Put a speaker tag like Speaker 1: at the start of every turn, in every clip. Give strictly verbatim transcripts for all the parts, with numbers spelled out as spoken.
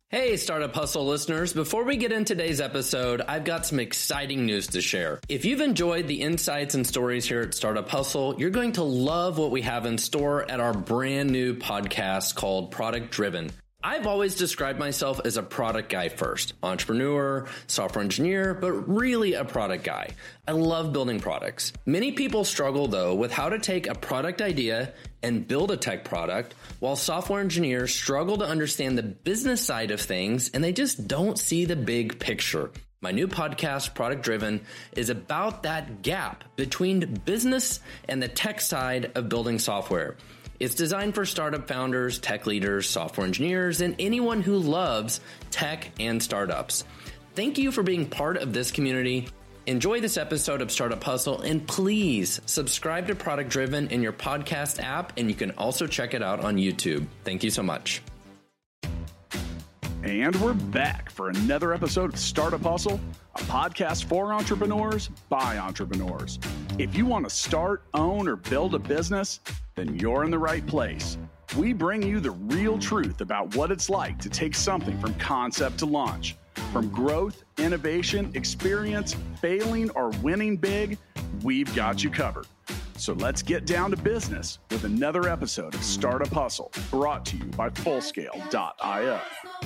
Speaker 1: Hey, Startup Hustle listeners. Before we get into today's episode, I've got some exciting news to share. If you've enjoyed the insights and stories here at Startup Hustle, you're going to love what we have in store at our brand new podcast called Product Driven. I've always described myself as a product guy first, entrepreneur, software engineer, but really a product guy. I love building products. Many people struggle though with how to take a product idea and build a tech product, while software engineers struggle to understand the business side of things and they just don't see the big picture. My new podcast, Product Driven, is about that gap between business and the tech side of building software. It's designed for startup founders, tech leaders, software engineers, and anyone who loves tech and startups. Thank you for being part of this community. Enjoy this episode of Startup Hustle, and please subscribe to Product Driven in your podcast app, and you can also check it out on YouTube. Thank you so much.
Speaker 2: And we're back for another episode of Startup Hustle, a podcast for entrepreneurs by entrepreneurs. If you want to start, own, or build a business, then you're in the right place. We bring you the real truth about what it's like to take something from concept to launch. From growth, innovation, experience, failing, or winning big, we've got you covered. So let's get down to business with another episode of Startup Hustle, brought to you by Fullscale dot io.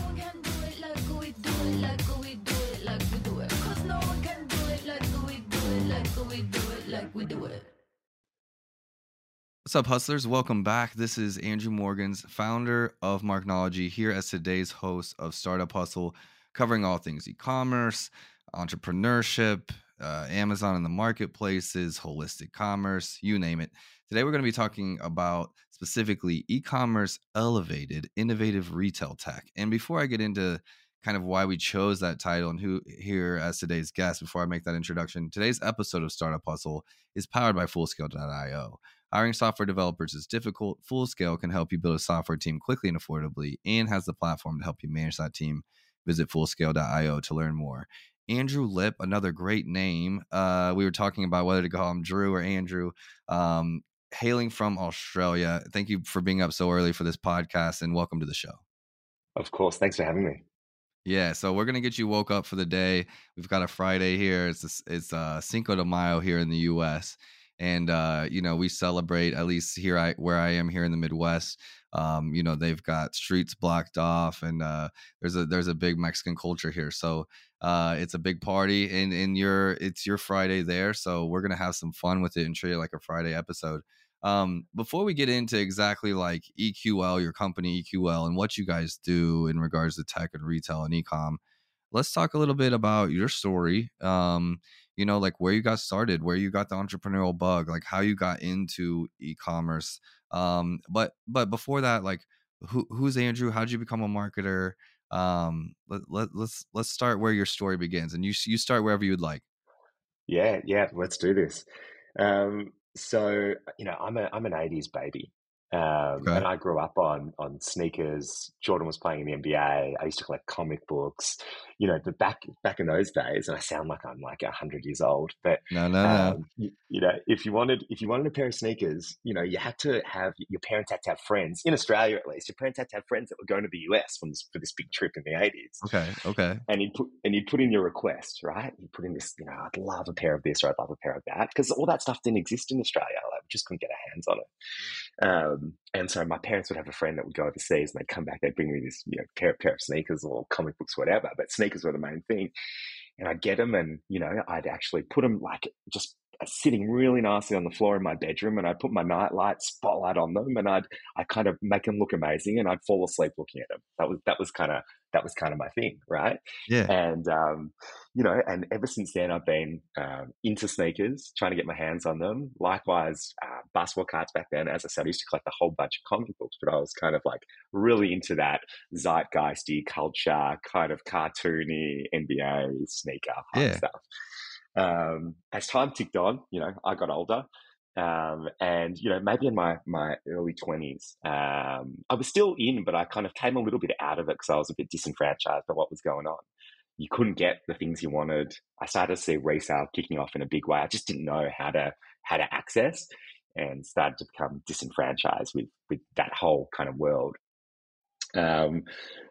Speaker 3: What's up, hustlers? Welcome back. This is Andrew Morgans, founder of Marknology, here as today's host of Startup Hustle, covering all things e-commerce, entrepreneurship, uh, Amazon and the marketplaces, holistic commerce, you name it. Today, we're going to be talking about specifically e-commerce elevated innovative retail tech. And before I get into kind of why we chose that title and who here as today's guest, before I make that introduction, today's episode of Startup Hustle is powered by Fullscale dot io. Hiring software developers is difficult. Fullscale can help you build a software team quickly and affordably, and has the platform to help you manage that team. Visit Fullscale dot io to learn more. Andrew Lip, another great name. Uh, we were talking about whether to call him Drew or Andrew. Um, hailing from Australia. Thank you for being up so early for this podcast, and welcome to the show.
Speaker 4: Of course. Thanks for having me.
Speaker 3: Yeah, so we're gonna get you woke up for the day. We've got a Friday here. It's it's uh, Cinco de Mayo here in the U S, and uh, you know we celebrate, at least here I where I am here in the Midwest. Um, you know they've got streets blocked off, and uh, there's a there's a big Mexican culture here. So uh, it's a big party, and and your it's your Friday there. So we're gonna have some fun with it and treat it like a Friday episode. Um, before we get into exactly like E Q L, your company E Q L, and what you guys do in regards to tech and retail and e-com, let's talk a little bit about your story. Um, you know, like where you got started, where you got the entrepreneurial bug, like how you got into e-commerce. Um, but but before that, like who who's Andrew? How'd you become a marketer? Um, let, let let's let's start where your story begins, and you you start wherever you'd like.
Speaker 4: Yeah, yeah, let's do this. Um, so, you know, I'm a I'm an eighties baby. Um,
Speaker 3: Okay.
Speaker 4: and I grew up on on sneakers. Jordan was playing in the N B A. I used to collect comic books, you know, but back back in those days, and I sound like I'm like a hundred years old, but
Speaker 3: No, no, no.
Speaker 4: um, you, you know, if you wanted if you wanted a pair of sneakers, you know, you had to have your parents had to have friends in Australia, at least. Your parents had to have friends that were going to the U S from this, for this big trip in the eighties.
Speaker 3: Okay, okay.
Speaker 4: And you'd put and you'd put in your request, right? You put in this, you know, I'd love a pair of this or I'd love a pair of that, because all that stuff didn't exist in Australia. Like, we just couldn't get our hands on it. Um, and so my parents would have a friend that would go overseas and they'd come back, they'd bring me this, you know, pair, pair of sneakers or comic books, whatever, but sneakers were the main thing. And I'd get them and, you know, I'd actually put them like just sitting really nicely on the floor in my bedroom, and I'd put my nightlight spotlight on them, and I'd, I kind of make them look amazing, and I'd fall asleep looking at them. That was, that was kind of, that was kind of my thing. Right.
Speaker 3: Yeah.
Speaker 4: And, um, you know, and ever since then I've been, um, into sneakers, trying to get my hands on them. Likewise, uh, basketball cards back then. As I said, I used to collect a whole bunch of comic books, but I was kind of like really into that zeitgeisty culture, kind of cartoony N B A sneaker
Speaker 3: Yeah.
Speaker 4: stuff. Um, as time ticked on, you know, I got older, um, and, you know, maybe in my, my early twenties, um, I was still in, but I kind of came a little bit out of it because I was a bit disenfranchised by what was going on. You couldn't get the things you wanted. I started to see resale kicking off in a big way. I just didn't know how to, how to access, and started to become disenfranchised with, with that whole kind of world. Um,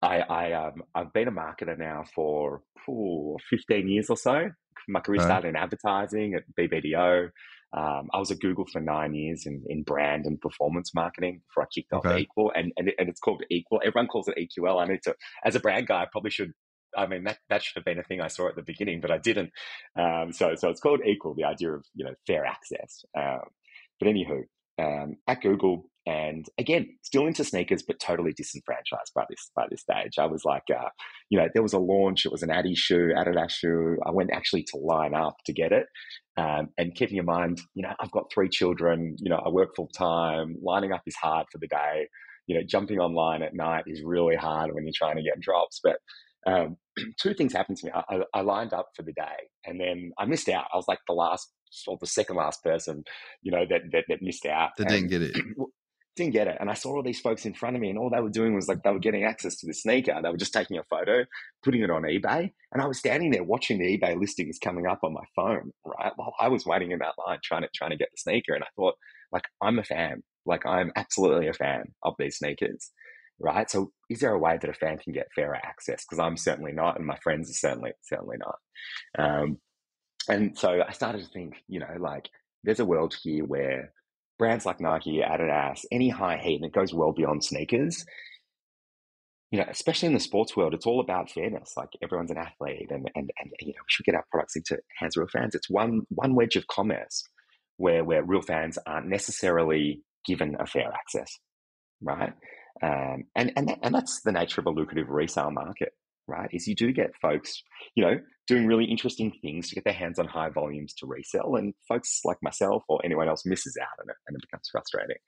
Speaker 4: I, I um, I've been a marketer now for ooh, fifteen years or so. My career
Speaker 3: Okay.
Speaker 4: started in advertising at B B D O. Um, I was at Google for nine years in, in brand and performance marketing before I kicked off
Speaker 3: Okay.
Speaker 4: Equal, and and, it, and it's called Equal. Everyone calls it E Q L. I need to, as a brand guy, I probably should. I mean, that, that should have been a thing I saw at the beginning, but I didn't. Um, so so it's called Equal, the idea of, you know, fair access. Um, but anywho, um, at Google, and again, still into sneakers, but totally disenfranchised by this by this stage. I was like, uh, you know, there was a launch. It was an Adi shoe, Adidas shoe. I went actually to line up to get it. Um, and keeping in mind, you know, I've got three children. You know, I work full time. Lining up is hard for the day. You know, jumping online at night is really hard when you're trying to get drops. But um, two things happened to me. I, I lined up for the day, and then I missed out. I was like the last or the second last person, you know, that that, that missed out.
Speaker 3: That didn't get it.
Speaker 4: Didn't get it. And I saw all these folks in front of me, and all they were doing was like they were getting access to the sneaker. They were just taking a photo, putting it on eBay. And I was standing there watching the eBay listings coming up on my phone, right? While I was waiting in that line trying to trying to get the sneaker. And I thought, like, I'm a fan. Like, I'm absolutely a fan of these sneakers, right? So is there a way that a fan can get fairer access? Because I'm certainly not, and my friends are certainly, certainly not. Um, and so I started to think, you know, like, there's a world here where brands like Nike, Adidas, any high heat, and it goes well beyond sneakers, you know, especially in the sports world, it's all about fairness. Like, everyone's an athlete, and, and, and you know, we should get our products into hands of real fans. It's one one wedge of commerce where, where real fans aren't necessarily given a fair access, right? Um, and, and, that, and that's the nature of a lucrative resale market, right? Is you do get folks, you know, doing really interesting things to get their hands on high volumes to resell, and folks like myself or anyone else misses out on it, and it becomes frustrating.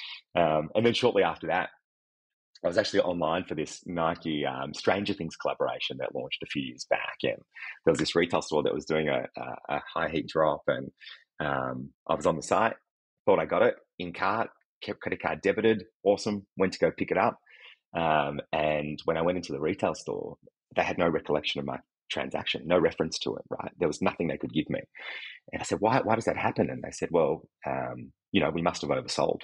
Speaker 4: Um, and then shortly after that, I was actually online for this Nike um, Stranger Things collaboration that launched a few years back, and there was this retail store that was doing a, a, a high heat drop, and um, I was on the site, thought I got it in cart, kept credit card debited, awesome, went to go pick it up, um, and when I went into the retail store, they had no recollection of my transaction, no reference to it, right? There was nothing they could give me. And I said, why, why does that happen? And they said, well, um, you know, we must have oversold.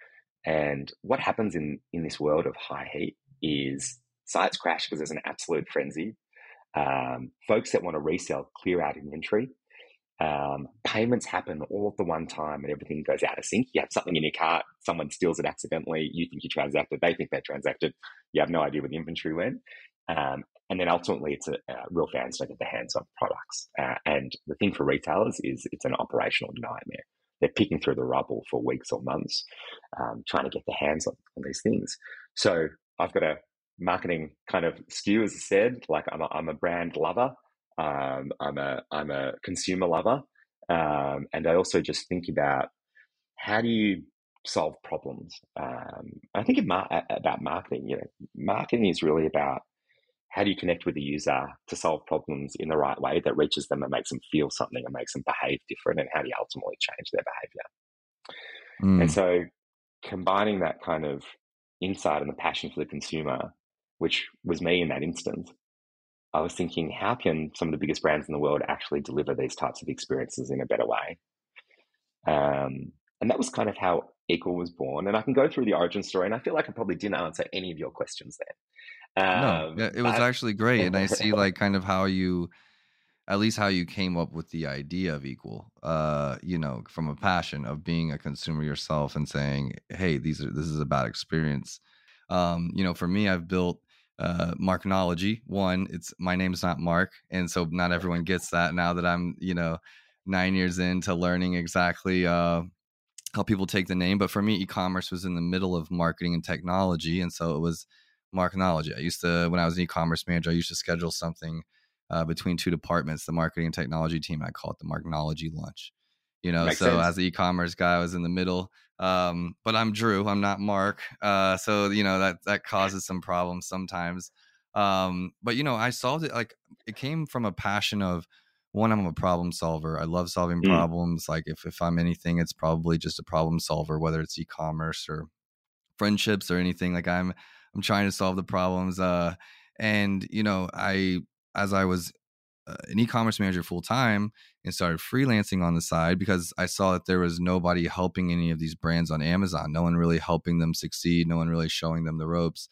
Speaker 4: And what happens in, in this world of high heat is sites crash because there's an absolute frenzy. Um, folks that want to resell clear out inventory. Um, payments happen all at the one time, and everything goes out of sync. You have something in your cart, someone steals it accidentally, you think you transacted, they think they transacted, you have no idea where the inventory went. Um, and then ultimately, it's a, uh, real fans don't get their hands on products. Uh, and the thing for retailers is it's an operational nightmare. They're picking through the rubble for weeks or months, um, trying to get their hands on, on these things. So I've got a marketing kind of skew, as I said. Like, I'm a, I'm a brand lover. Um, I'm a I'm a consumer lover, um, and I also just think about how do you solve problems. Um, I think mar- about marketing. You know, marketing is really about how do you connect with the user to solve problems in the right way that reaches them and makes them feel something and makes them behave different, and how do you ultimately change their behavior. Mm. And so, combining that kind of insight and the passion for the consumer, which was me in that instance, I was thinking, how can some of the biggest brands in the world actually deliver these types of experiences in a better way? Um, and that was kind of how Equal was born. And I can go through the origin story, and I feel like I probably didn't answer any of your questions there.
Speaker 3: Um, no, it was but... actually great. And I see like kind of how you, at least how you came up with the idea of Equal, uh, you know, from a passion of being a consumer yourself and saying, hey, these are, this is a bad experience. Um, you know, for me, I've built uh Marknology. One, it's my name's not Mark, and so not everyone gets that now that I'm, you know, nine years into learning exactly uh how people take the name. But for me, e-commerce was in the middle of marketing and technology, and so it was Marknology. I used to, when I was an e-commerce manager, I used to schedule something uh between two departments, the marketing and technology team. I call it the Marknology lunch, you know. Makes so sense. As the e-commerce guy, I was in the middle. Um, but I'm Drew, I'm not Mark. Uh, so, you know, that, that causes some problems sometimes. Um, but, you know, I solved it. Like, it came from a passion of, one, I'm a problem solver. I love solving mm. problems. Like, if, if I'm anything, it's probably just a problem solver, whether it's e-commerce or friendships or anything. Like, I'm, I'm trying to solve the problems. Uh, and, you know, I, as I was Uh, an e-commerce manager full time and started freelancing on the side, because I saw that there was nobody helping any of these brands on Amazon. No one really helping them succeed. No one really showing them the ropes.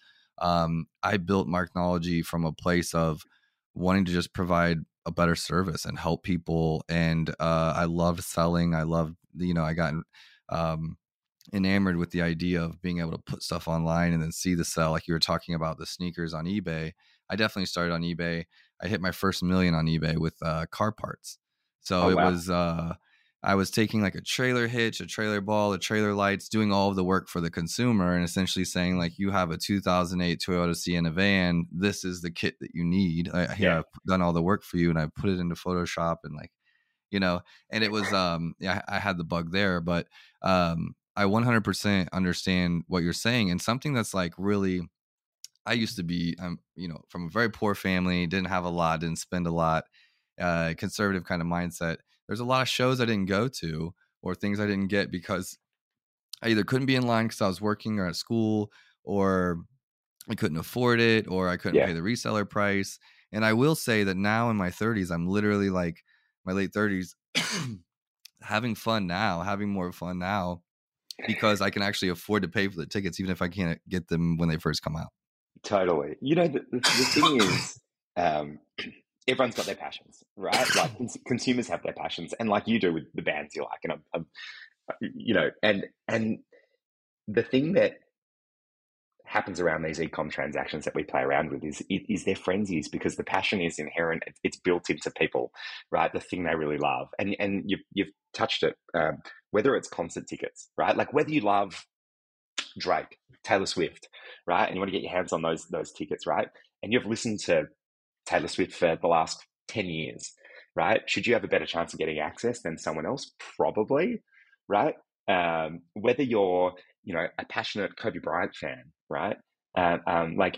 Speaker 3: um, I built Marknology from a place of wanting to just provide a better service and help people. And uh, I loved selling. I loved, you know, I got um, enamored with the idea of being able to put stuff online and then see the sell. Like you were talking about the sneakers on eBay. I definitely started on eBay. I hit my first million on eBay with uh, car parts. So
Speaker 4: Oh,
Speaker 3: it
Speaker 4: wow.
Speaker 3: was, uh, I was taking like a trailer hitch, a trailer ball, a trailer lights, doing all of the work for the consumer and essentially saying like, you have a two thousand eight Toyota Sienna van. This is the kit that you need. I, here,
Speaker 4: Yeah.
Speaker 3: I've done all the work for you, and I put it into Photoshop and like, you know, and it was, um, yeah, I had the bug there, but um, I one hundred percent understand what you're saying. And something that's like really, I used to be, um, you know, from a very poor family, didn't have a lot, didn't spend a lot, uh, conservative kind of mindset. There's a lot of shows I didn't go to or things I didn't get because I either couldn't be in line because I was working or at school, or I couldn't afford it, or I couldn't
Speaker 4: Yeah.
Speaker 3: pay the reseller price. And I will say that now in my thirties, I'm literally like my late thirties, having fun now, having more fun now, because I can actually afford to pay for the tickets, even if I can't get them when they first come out.
Speaker 4: Totally. You know, the, the, the thing is, um, everyone's got their passions, right? Like cons- consumers have their passions, and like you do with the bands you like, and I'm, I'm, you know, and and the thing that happens around these e-com transactions that we play around with is is their frenzies, because the passion is inherent. It's built into people, right? The thing they really love, and and you've you've touched it. Um, whether it's concert tickets, right? Like whether you love Drake, Taylor Swift, right? And you want to get your hands on those those tickets, right? And you've listened to Taylor Swift for the last ten years, right? Should you have a better chance of getting access than someone else? Probably, right? Um, whether you're, you know, a passionate Kobe Bryant fan, right? Um, um, like,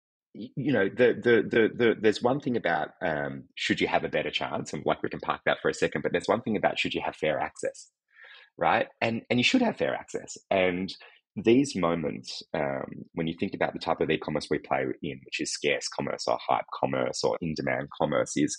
Speaker 4: you know, the, the the the there's one thing about um, should you have a better chance, and like we can park that for a second, but there's one thing about should you have fair access, right? And and you should have fair access. And these moments, um, when you think about the type of e-commerce we play in, which is scarce commerce or hype commerce or in-demand commerce, is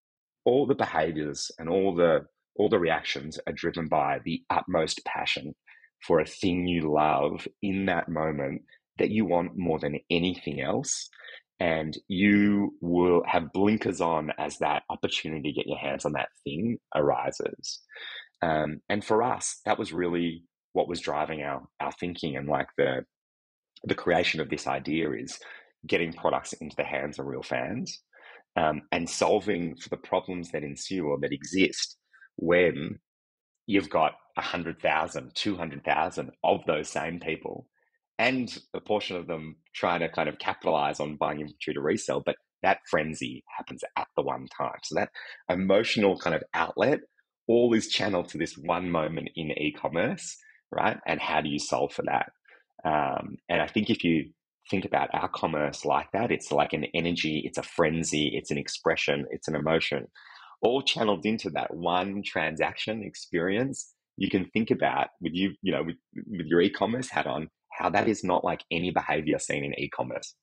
Speaker 4: all the behaviors and all the all the reactions are driven by the utmost passion for a thing you love in that moment that you want more than anything else. And you will have blinkers on as that opportunity to get your hands on that thing arises. Um, and for us, that was really what was driving our our thinking, and like the the creation of this idea is getting products into the hands of real fans, um, and solving for the problems that ensue or that exist when you've got one hundred thousand, two hundred thousand of those same people, and a portion of them trying to kind of capitalize on buying inventory to resell, but that frenzy happens at the one time. So that emotional kind of outlet all is channeled to this one moment in e-commerce, right? And how do you solve for that? Um, and I think if you think about our commerce like that, it's like an energy, it's a frenzy, it's an expression, it's an emotion, all channeled into that one transaction experience. You can think about with you, you know, with, with your e-commerce hat on, how that is not like any behavior seen in e-commerce.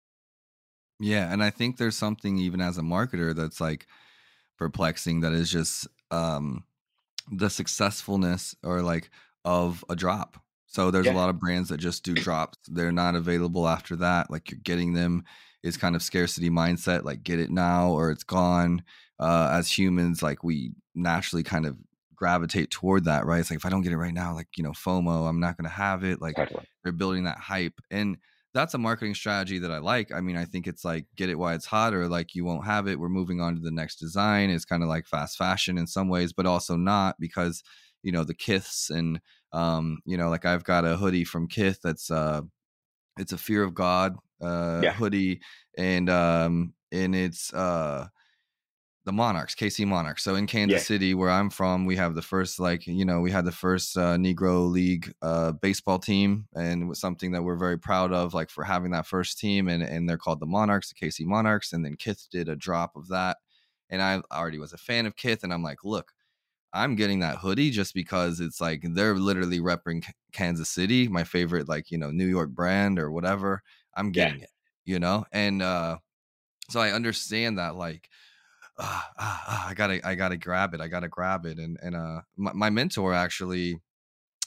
Speaker 3: Yeah. And I think there's something even as a marketer that's like perplexing, that is just um, the successfulness or like of a drop. So there's
Speaker 4: Yeah.
Speaker 3: a lot of brands that just do drops. They're not available after that. Like you're getting them is kind of scarcity mindset, like get it now or it's gone. Uh, as humans, like we naturally kind of gravitate toward that, right? It's like, if I don't get it right now, like, you know, FOMO, I'm not going to have it. Like
Speaker 4: Totally.
Speaker 3: they're building that hype. And that's a marketing strategy that I like. I mean, I think it's like, get it while it's hot, or like you won't have it, we're moving on to the next design. It's kind of like fast fashion in some ways, but also not, because, you know, the Kiths and, um, you know, like I've got a hoodie from Kith that's, uh, it's a Fear of God, uh,
Speaker 4: Yeah.
Speaker 3: hoodie. And, um, and it's, uh, the Monarchs, K C Monarchs. So in Kansas
Speaker 4: Yeah.
Speaker 3: City, where I'm from, we have the first, like, you know, we had the first uh, Negro League uh, baseball team, and it was something that we're very proud of, like for having that first team, and, and they're called the Monarchs, the K C Monarchs. And then Kith did a drop of that. And I already was a fan of Kith, and I'm like, look, I'm getting that hoodie just because it's like, they're literally repping Kansas City, my favorite, like, you know, New York brand or whatever. I'm getting
Speaker 4: Yeah.
Speaker 3: it, you know? And uh, so I understand that, like, Ah, ah, ah, I gotta, I gotta grab it. I gotta grab it. And, and, uh, my, my mentor actually,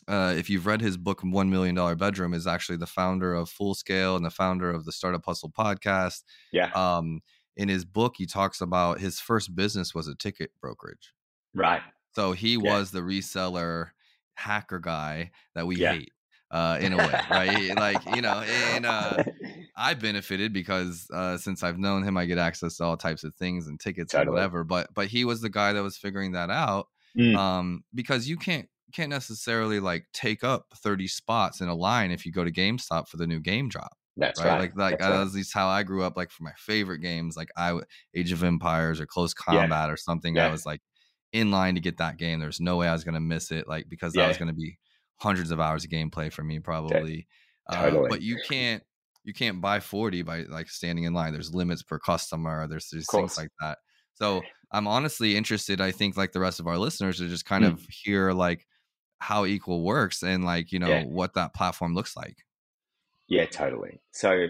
Speaker 3: uh, if you've read his book, One Million Dollar Bedroom, is actually the founder of Full Scale and the founder of the Startup Hustle podcast.
Speaker 4: Yeah.
Speaker 3: Um, in his book, he talks about his first business was a ticket brokerage.
Speaker 4: Right.
Speaker 3: So he
Speaker 4: Yeah.
Speaker 3: was the reseller hacker guy that we
Speaker 4: Yeah.
Speaker 3: hate, uh, in a way, right? Like, you know, and uh, I benefited because uh, since I've known him, I get access to all types of things and tickets
Speaker 4: Totally.
Speaker 3: and whatever. But but he was the guy that was figuring that out,
Speaker 4: Mm.
Speaker 3: um, because you can't can't necessarily like take up thirty spots in a line if you go to GameStop for the new game drop.
Speaker 4: That's
Speaker 3: Right,
Speaker 4: right.
Speaker 3: like like
Speaker 4: That's right.
Speaker 3: at least how I grew up. Like for my favorite games, like I Age of Empires or Close
Speaker 4: Yeah.
Speaker 3: Combat or something,
Speaker 4: Yeah.
Speaker 3: I was like in line to get that game. There's no way I was gonna miss it, like because that
Speaker 4: Yeah.
Speaker 3: was gonna be hundreds of hours of gameplay for me probably. Uh,
Speaker 4: Totally.
Speaker 3: but you can't you can't buy forty by like standing in line. There's limits per customer. There's there's
Speaker 4: Of
Speaker 3: things
Speaker 4: course.
Speaker 3: like that. So I'm honestly interested. I think like the rest of our listeners to just kind
Speaker 4: Mm.
Speaker 3: of hear like how Equal works and like you know
Speaker 4: Yeah.
Speaker 3: what that platform looks like.
Speaker 4: Yeah, totally. So,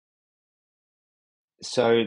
Speaker 4: so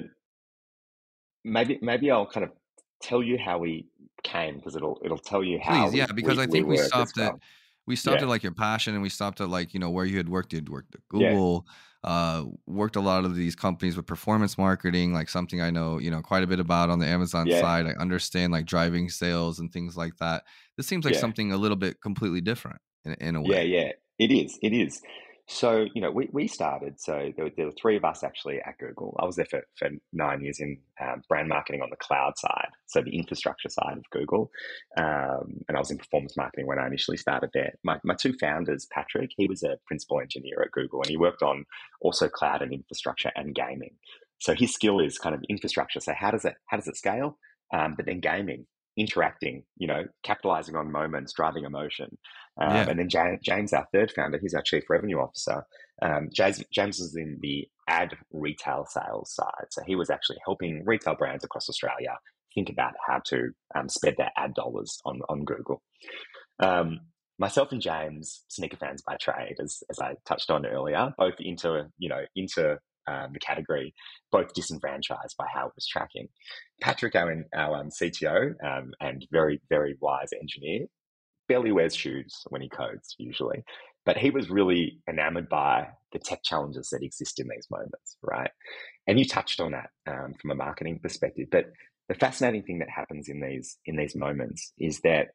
Speaker 4: maybe maybe I'll kind of tell you how we came because it'll it'll tell you how
Speaker 3: Please, yeah,
Speaker 4: we,
Speaker 3: because
Speaker 4: we,
Speaker 3: I
Speaker 4: we
Speaker 3: think we
Speaker 4: work as
Speaker 3: stopped at
Speaker 4: well.
Speaker 3: we stopped
Speaker 4: Yeah.
Speaker 3: at like your passion and we stopped at like, you know, where you had worked. You'd worked at
Speaker 4: Yeah.
Speaker 3: Google, uh, worked a lot of these companies with performance marketing, like something I know, you know, quite a bit about on the Amazon
Speaker 4: Yeah.
Speaker 3: side. I understand like driving sales and things like that. This seems like
Speaker 4: Yeah.
Speaker 3: something a little bit completely different in, in a
Speaker 4: Yeah,
Speaker 3: way.
Speaker 4: yeah, it is. It is. So, you know, we, we started, so there were, there were three of us actually at Google. I was there for, for nine years in um, brand marketing on the cloud side, so the infrastructure side of Google. Um, and I was in performance marketing when I initially started there. My, my two founders, Patrick, he was a principal engineer at Google and he worked on also cloud and infrastructure and gaming. So his skill is kind of infrastructure. So how does it, how does it scale? Um, but then gaming, interacting, you know, capitalizing on moments, driving emotion. Um,
Speaker 3: Yeah.
Speaker 4: and then James, James, our third founder, he's our chief revenue officer. Um, James, James was in the ad retail sales side. So he was actually helping retail brands across Australia think about how to um, spend their ad dollars on, on Google. Um, myself and James, sneaker fans by trade, as, as I touched on earlier, both into, you know, into um, the category, both disenfranchised by how it was tracking. Patrick, our, our um, C T O um, and very, very wise engineer, barely wears shoes when he codes usually, but he was really enamored by the tech challenges that exist in these moments, right? And you touched on that um, from a marketing perspective, but the fascinating thing that happens in these in these moments is that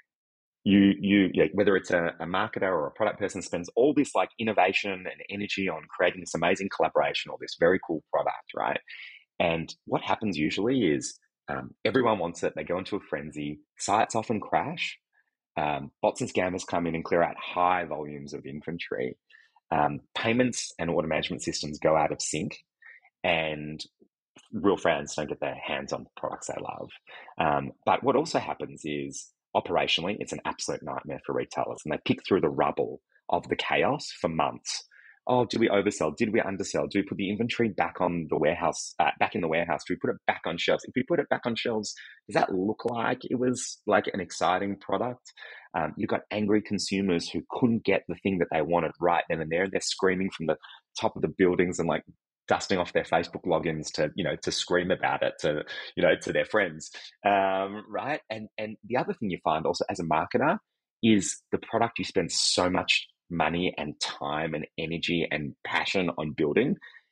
Speaker 4: you you yeah, whether it's a, a marketer or a product person spends all this like innovation and energy on creating this amazing collaboration or this very cool product, right? And what happens usually is um, everyone wants it. They go into a frenzy. Sites often crash. Um, bots and scammers come in and clear out high volumes of inventory. Um, payments and order management systems go out of sync, and real fans don't get their hands on the products they love. Um, but what also happens is operationally, it's an absolute nightmare for retailers, and they pick through the rubble of the chaos for months. Oh, did we oversell? Did we undersell? Do we put the inventory back on the warehouse, uh, back in the warehouse? Do we put it back on shelves? If we put it back on shelves, does that look like it was like an exciting product? Um, you've got angry consumers who couldn't get the thing that they wanted right then and there. And they're screaming from the top of the buildings and like dusting off their Facebook logins to, you know, to scream about it to, you know, to their friends, um, right? And and the other thing you find also as a marketer is the product you spend so much money and time and energy and passion on building,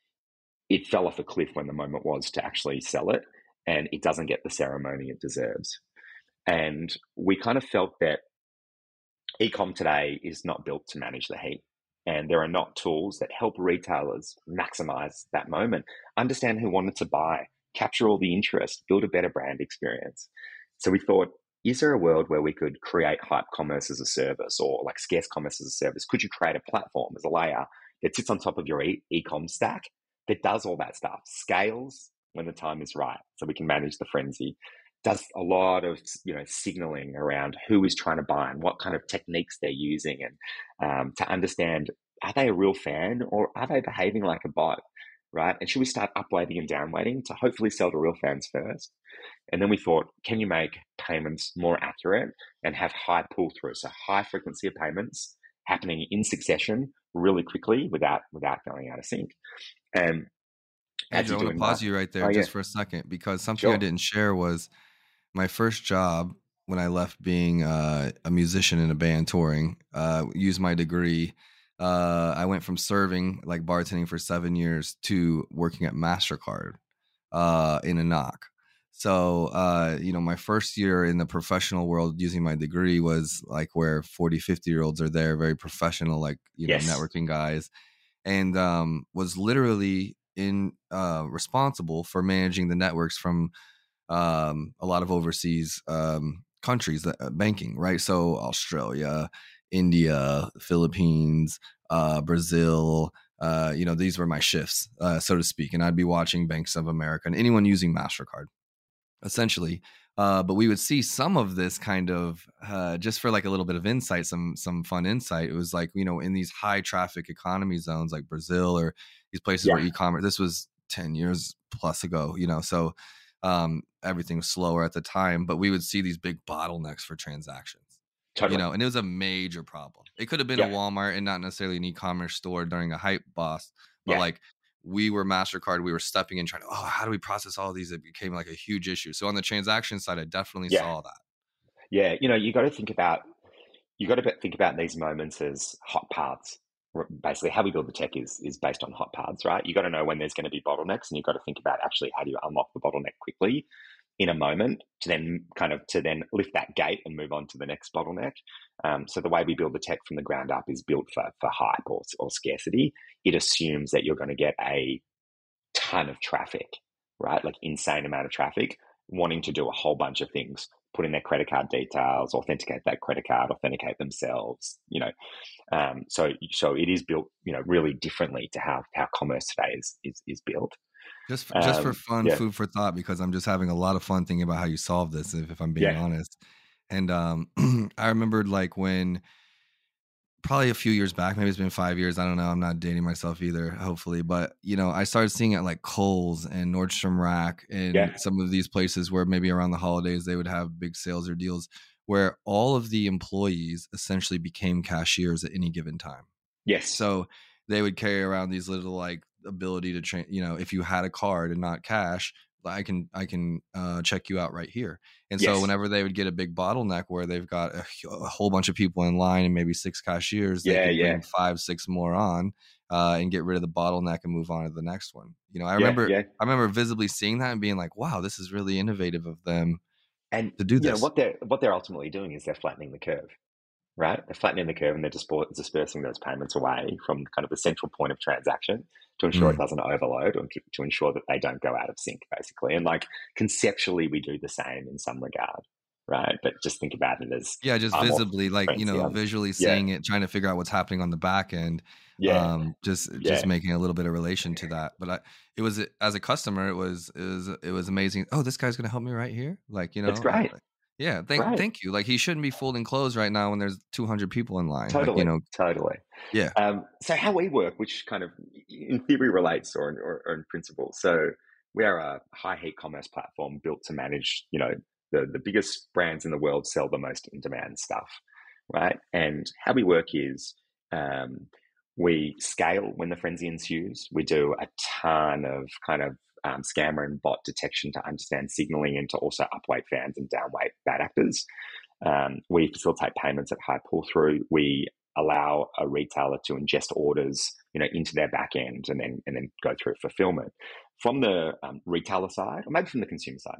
Speaker 4: it fell off a cliff when the moment was to actually sell it, and it doesn't get the ceremony it deserves. And we kind of felt that e-com today is not built to manage the heat, and there are not tools that help retailers maximize that moment, understand who wanted to buy, capture all the interest, build a better brand experience. So we thought, is there a world where we could create hype commerce as a service or like scarce commerce as a service? Could you create a platform as a layer that sits on top of your e- e-com stack that does all that stuff, scales when the time is right so we can manage the frenzy, does a lot of, you know, signaling around who is trying to buy and what kind of techniques they're using, and um, to understand, are they a real fan or are they behaving like a bot, right? And should we start upweighting and downweighting to hopefully sell to real fans first? And then we thought, can you make payments more accurate and have high pull through? So high frequency of payments happening in succession really quickly without without going out of sync. And
Speaker 3: Andrew, I want to pause you right there
Speaker 4: oh,
Speaker 3: just
Speaker 4: yeah.
Speaker 3: for a second, because something
Speaker 4: Sure.
Speaker 3: I didn't share was my first job when I left being uh, a musician in a band touring, uh, used my degree. Uh, I went from serving like bartending for seven years to working at MasterCard uh, in a knock. So, uh, you know, my first year in the professional world using my degree was like where forty, fifty year olds are there, very professional, like, you know,
Speaker 4: Yes.
Speaker 3: networking guys, and um, was literally in uh, responsible for managing the networks from um, a lot of overseas um, countries, that, uh, banking, right? So Australia, India, Philippines, uh, Brazil, uh, you know, these were my shifts, uh, so to speak. And I'd be watching Banks of America and anyone using MasterCard, essentially. Uh, but we would see some of this kind of uh, just for like a little bit of insight, some some fun insight. It was like, you know, in these high traffic economy zones like Brazil or these places
Speaker 4: Yeah.
Speaker 3: where e-commerce, this was ten years plus ago, you know, so um, everything was slower at the time, but we would see these big bottlenecks for transactions.
Speaker 4: Totally.
Speaker 3: You know, and it was a major problem. It could have been
Speaker 4: Yeah.
Speaker 3: a Walmart and not necessarily an e-commerce store during a hype bust, but
Speaker 4: Yeah.
Speaker 3: like we were MasterCard, we were stepping in trying to, oh, how do we process all these? It became like a huge issue. So on the transaction side, I definitely
Speaker 4: Yeah.
Speaker 3: saw that.
Speaker 4: Yeah. You know, you got to think about, you got to think about these moments as hot paths. Basically, how we build the tech is is based on hot paths, right? You got to know when there's going to be bottlenecks, and you've got to think about actually how do you unlock the bottleneck quickly in a moment to then kind of to then lift that gate and move on to the next bottleneck. Um, so the way we build the tech from the ground up is built for for hype or, or scarcity. It assumes that you're going to get a ton of traffic, right? Like insane amount of traffic, wanting to do a whole bunch of things, put in their credit card details, authenticate that credit card, authenticate themselves, you know. Um, so, so it is built, you know, really differently to how, how commerce today is, is, is built.
Speaker 3: Just for, just for
Speaker 4: Um,
Speaker 3: fun,
Speaker 4: yeah.
Speaker 3: food for thought, because I'm just having a lot of fun thinking about how you solve this, if, if I'm being
Speaker 4: Yeah.
Speaker 3: honest. And um, I remembered like when probably a few years back, maybe it's been five years. I don't know. I'm not dating myself either, hopefully. But, you know, I started seeing it like Kohl's and Nordstrom Rack and
Speaker 4: Yeah.
Speaker 3: some of these places where maybe around the holidays they would have big sales or deals where all of the employees essentially became cashiers at any given time.
Speaker 4: Yes.
Speaker 3: So they would carry around these little like ability to train, you know, if you had a card and not cash, I can, I can uh, check you out right here. And
Speaker 4: Yes.
Speaker 3: so whenever they would get a big bottleneck where they've got a, a whole bunch of people in line and maybe six cashiers, they
Speaker 4: Yeah,
Speaker 3: could
Speaker 4: yeah.
Speaker 3: bring five, six more on uh, and get rid of the bottleneck and move on to the next one. You know, I
Speaker 4: Yeah,
Speaker 3: remember,
Speaker 4: yeah.
Speaker 3: I remember visibly seeing that and being like, wow, this is really innovative of them
Speaker 4: And
Speaker 3: to do
Speaker 4: you know
Speaker 3: this.
Speaker 4: what they're what they're ultimately doing is they're flattening the curve, right? They're flattening the curve and they're dispo- dispersing those payments away from kind of the central point of transaction to ensure
Speaker 3: Mm.
Speaker 4: it doesn't overload, or to, to ensure that they don't go out of sync, basically. And like conceptually, we do the same in some regard, right? But just think about it as
Speaker 3: Yeah, just
Speaker 4: far more
Speaker 3: visibly, like, you know,
Speaker 4: fancy.
Speaker 3: visually
Speaker 4: Yeah,
Speaker 3: seeing it, trying to figure out what's happening on the back end.
Speaker 4: yeah,
Speaker 3: Um, just just
Speaker 4: yeah,
Speaker 3: making a little bit of relation to that. But I, it was as a customer, it was it was it was amazing. Oh, this guy's gonna help me right here. Like, you
Speaker 4: it's
Speaker 3: know, uh,
Speaker 4: great,
Speaker 3: yeah, thank
Speaker 4: great,
Speaker 3: thank you. Like, he shouldn't be folding clothes right now when there's two hundred people in line. Like, you
Speaker 4: totally,
Speaker 3: know,
Speaker 4: totally.
Speaker 3: yeah.
Speaker 4: Um, so how we work, which kind of in theory relates or in, or, or in principle. So we are a high heat commerce platform built to manage, you know, the, the biggest brands in the world sell the most in demand stuff, right? And how we work is um, we scale when the frenzy ensues. We do a ton of kind of um, scammer and bot detection to understand signaling and to also upweight fans and downweight bad actors. Um, we facilitate payments at high pull through. We allow a retailer to ingest orders, you know, into their back end and then and then go through fulfillment from the um, retailer side, or maybe from the consumer side.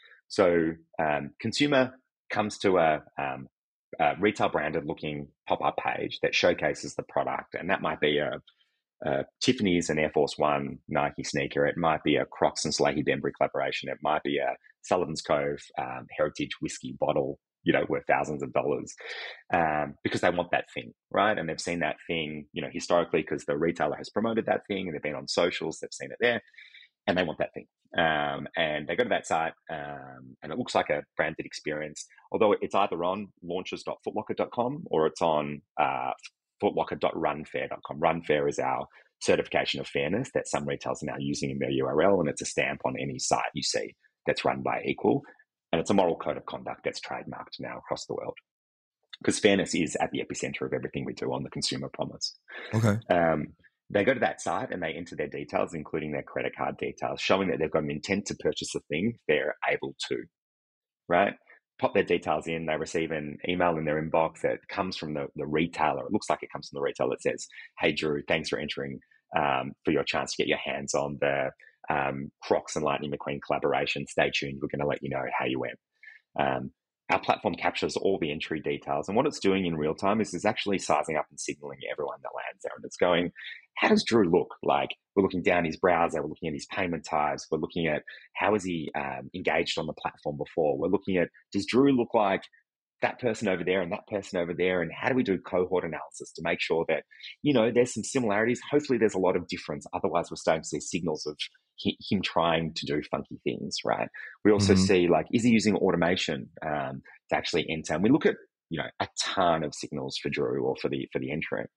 Speaker 4: So, um, consumer comes to a, um, a retail branded looking pop up page that showcases the product, and that might be a, a Tiffany's and Air Force One Nike sneaker. It might be a Crocs and Slahy Bembry collaboration. It might be a Sullivan's Cove um, heritage whiskey bottle, you know, worth thousands of dollars, um, because they want that thing, right? And they've seen that thing, you know, historically because the retailer has promoted that thing and they've been on socials, they've seen it there, and they want that thing. Um, and they go to that site, um, and it looks like a branded experience, although it's either on launches dot footlocker dot com or it's on uh, footlocker dot runfair dot com. Runfair is our certification of fairness that some retailers are now using in their U R L, and it's a stamp on any site you see that's run by Equal. And it's a moral code of conduct that's trademarked now across the world, because fairness is at the epicenter of everything we do on the consumer promise.
Speaker 3: Okay.
Speaker 4: Um, they go to that site and they enter their details, including their credit card details, showing that they've got an intent to purchase a thing they're able to, right? pop their details in, they receive an email in their inbox that comes from the, the retailer. It looks like it comes from the retailer that says, hey, Drew, thanks for entering um, for your chance to get your hands on the um, Crocs and Lightning McQueen collaboration. Stay tuned. We're going to let you know how you went. Um, our platform captures all the entry details. And what it's doing in real time is it's actually sizing up and signaling everyone that lands there. And it's going, how does Drew look? Like, we're looking down his browser, we're looking at his payment types, we're looking at how is he um, engaged on the platform before. We're looking at, does Drew look like that person over there and that person over there? And how do we do cohort analysis to make sure that, you know, there's some similarities? Hopefully there's a lot of difference. Otherwise, we're starting to see signals of him trying to do funky things, right? We also mm-hmm. see, like, is he using automation um, to actually enter? And we look at, you know, a ton of signals for Drew or for the for the entrant.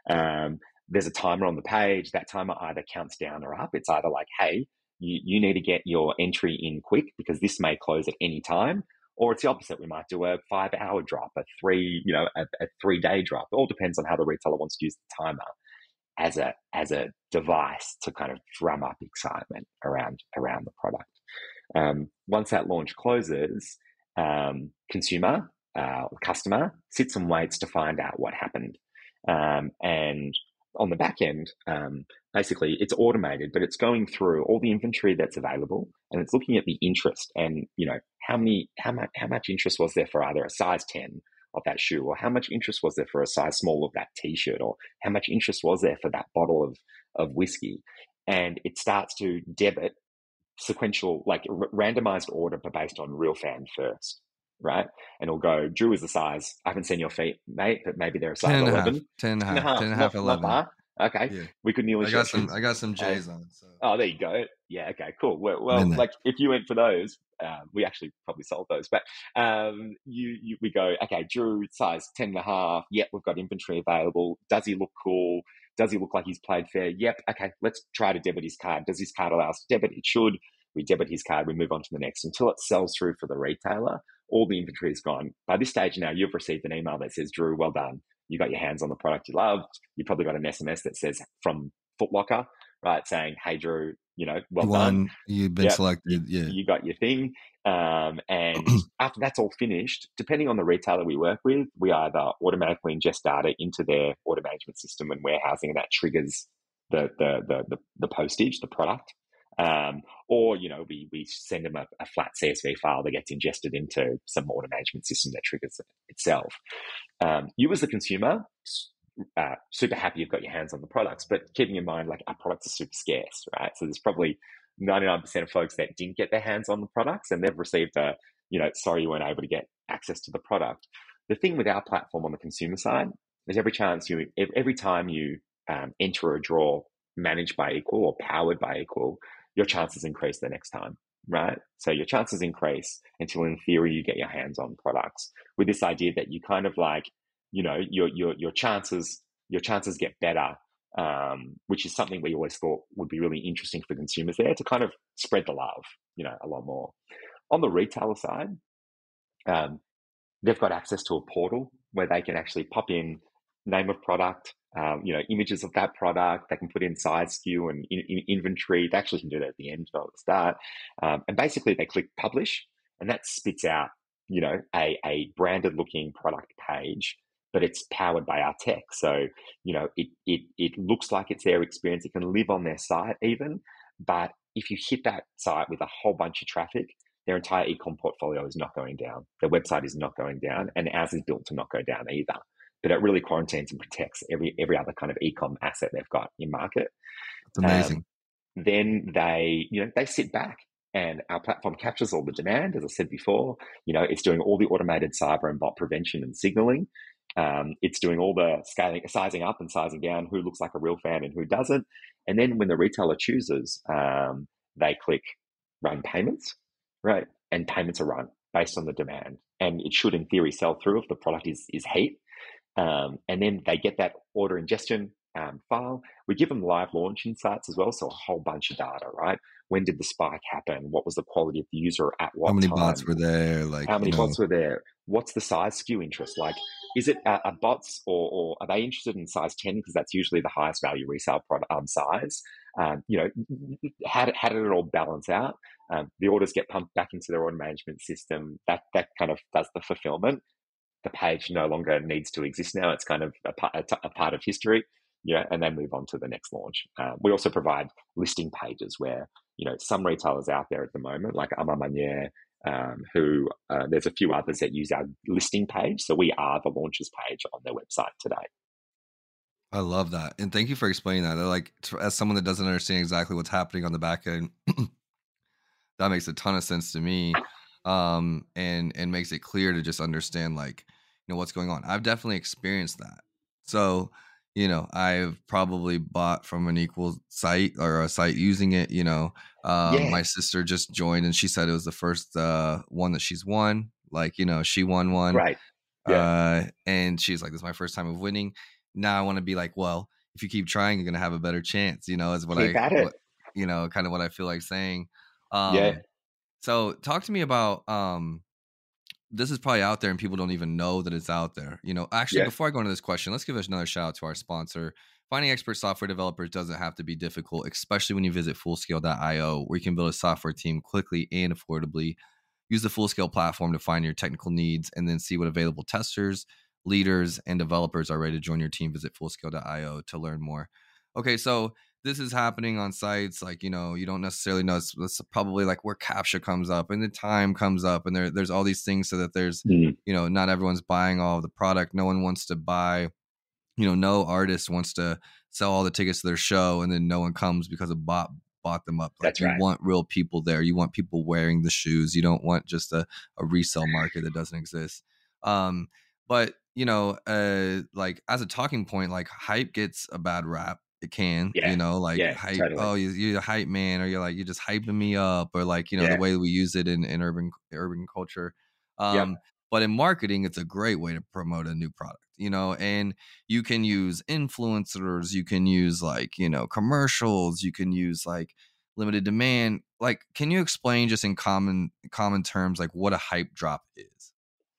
Speaker 4: Um, there's a timer on the page. That timer either counts down or up. It's either like, hey, you, you need to get your entry in quick because this may close at any time. Or it's the opposite. We might do a five-hour drop, a three, you know, a, a three-day drop. It all depends on how the retailer wants to use the timer as a as a device to kind of drum up excitement around around the product. Um, once that launch closes, um, consumer, uh, customer sits and waits to find out what happened. Um, and on the back end, um, basically it's automated, but it's going through all the inventory that's available and it's looking at the interest and, you know, how many, how much, how much interest was there for either a size ten of that shoe, or how much interest was there for a size small of that t-shirt, or how much interest was there for that bottle of, of whiskey. And it starts to debit sequential, like r- randomized order, but based on real fan first. Right. And it'll go, Drew is the size. I haven't seen your feet, mate, but maybe they're a size eleven.
Speaker 3: ten and a half. ten and a half. ten and a half, eleven.
Speaker 4: Okay. Yeah. We could nearly
Speaker 3: I got some I got some J's uh, on. So.
Speaker 4: Oh, there you go. Yeah, okay, cool. Well, well like if you went for those, um, we actually probably sold those, but um, you, you we go, okay, Drew, size ten and a half. Yep, we've got inventory available. Does he look cool? Does he look like he's played fair? Yep. Okay, let's try to debit his card. Does his card allow us to debit? It should. We debit his card, we move on to the next until it sells through for the retailer. All the inventory is gone. By this stage now, you've received an email that says, Drew, well done. You got your hands on the product you loved. You probably got an S M S that says from Foot Locker, right, saying, hey, Drew, you know, well
Speaker 3: you
Speaker 4: done.
Speaker 3: Won. You've been yep. selected. Yeah.
Speaker 4: You got your thing. Um, and after that's all finished, depending on the retailer we work with, we either automatically ingest data into their order management system and warehousing, and that triggers the the the the, the postage, the product. Um, or, you know, we, we send them a, a flat C S V file that gets ingested into some order management system that triggers it itself. Um, you as the consumer, uh, super happy you've got your hands on the products, but keeping in mind, like, our products are super scarce, right? So there's probably ninety-nine percent of folks that didn't get their hands on the products and they've received a, you know, sorry you weren't able to get access to the product. The thing with our platform on the consumer side is every chance you, every time you um, enter a draw managed by Equal or powered by Equal, your chances increase the next time, right? So your chances increase until, in theory, you get your hands on products, with this idea that you kind of like, you know, your your your chances your chances get better, um, which is something we always thought would be really interesting for consumers there to kind of spread the love, you know, a lot more. On the retailer side, um, they've got access to a portal where they can actually pop in name of product, Um, you know, images of that product. They can put in size, S K U, and in, in inventory. They actually can do that at the end, not at the start. Um, and basically, they click publish, and that spits out, you know, a, a branded looking product page, but it's powered by our tech. So, you know, it it it looks like it's their experience. It can live on their site even, but if you hit that site with a whole bunch of traffic, their entire e-com portfolio is not going down. Their website is not going down, and ours is built to not go down either. But it really quarantines and protects every every other kind of e-com asset they've got in market.
Speaker 3: It's amazing.
Speaker 4: Um, then they, you know, they sit back and our platform captures all the demand. As I said before, you know, it's doing all the automated cyber and bot prevention and signaling. Um, it's doing all the scaling, sizing up and sizing down who looks like a real fan and who doesn't. And then when the retailer chooses, um, they click run payments, right? And payments are run based on the demand. And it should, in theory, sell through if the product is is heat. Um, and then they get that order ingestion um, file. We give them live launch insights as well, so a whole bunch of data, right? When did the spike happen? What was the quality of the user at what time?
Speaker 3: How many
Speaker 4: time?
Speaker 3: bots were there? Like
Speaker 4: How many
Speaker 3: you know.
Speaker 4: bots were there? What's the size S K U interest? Like, is it a, a bots or, or are they interested in size ten? Because that's usually the highest value resale product um, size. Um, you know, how did, how did it all balance out? Um, the orders get pumped back into their order management system. That that kind of does the fulfillment. The page no longer needs to exist now. It's kind of a, a, a part of history. Yeah, and then move on to the next launch. Uh, we also provide listing pages where, you know, some retailers out there at the moment, like Ama Manière, um, who uh, there's a few others that use our listing page. So we are the launches page on their website today.
Speaker 3: I love that. And thank you for explaining that. Like, as someone that doesn't understand exactly what's happening on the back end, that makes a ton of sense to me. Um, and, and makes it clear to just understand, like, you know, what's going on. I've definitely experienced that. So, you know, I've probably bought from an equal site or a site using it, you know. Um, yeah. My sister just joined and she said it was the first uh, one that she's won. Like, you know, she won one.
Speaker 4: Right. Yeah.
Speaker 3: Uh, and she's like, this is my first time of winning. Now I want to be like, well, if you keep trying, you're going to have a better chance, you know, is what
Speaker 4: keep
Speaker 3: I,
Speaker 4: at it.
Speaker 3: What, you know, kind of what I feel like saying. Um,
Speaker 4: yeah.
Speaker 3: So talk to me about, um, this is probably out there and people don't even know that it's out there. You know, actually, yeah. Before I go into this question, let's give us another shout out to our sponsor. Finding expert software developers doesn't have to be difficult, especially when you visit fullscale dot io, where you can build a software team quickly and affordably. Use the Fullscale platform to find your technical needs and then see what available testers, leaders, and developers are ready to join your team. Visit fullscale dot io to learn more. Okay, so this is happening on sites like, you know, you don't necessarily know. It's, it's probably like where CAPTCHA comes up and the time comes up and there, there's all these things so that there's, mm. you know, not everyone's buying all of the product. No one wants to buy, you know, no artist wants to sell all the tickets to their show and then no one comes because a bot bought them up. Like,
Speaker 4: That's right.
Speaker 3: You want real people there. You want people wearing the shoes. You don't want just a, a resale market that doesn't exist. Um, but, you know, uh, like as a talking point, like hype gets a bad rap. It can,
Speaker 4: yeah.
Speaker 3: you know, like
Speaker 4: yeah,
Speaker 3: hype.
Speaker 4: Totally.
Speaker 3: Oh, you, you're a hype man, or you're like, you're just hyping me up, or like, you know,
Speaker 4: yeah.
Speaker 3: the way we use it in, in urban, urban culture. Um,
Speaker 4: yep.
Speaker 3: But in marketing, it's a great way to promote a new product, you know, and you can use influencers, you can use like, you know, commercials, you can use like limited demand. Like, can you explain just in common, common terms, like what a hype drop is?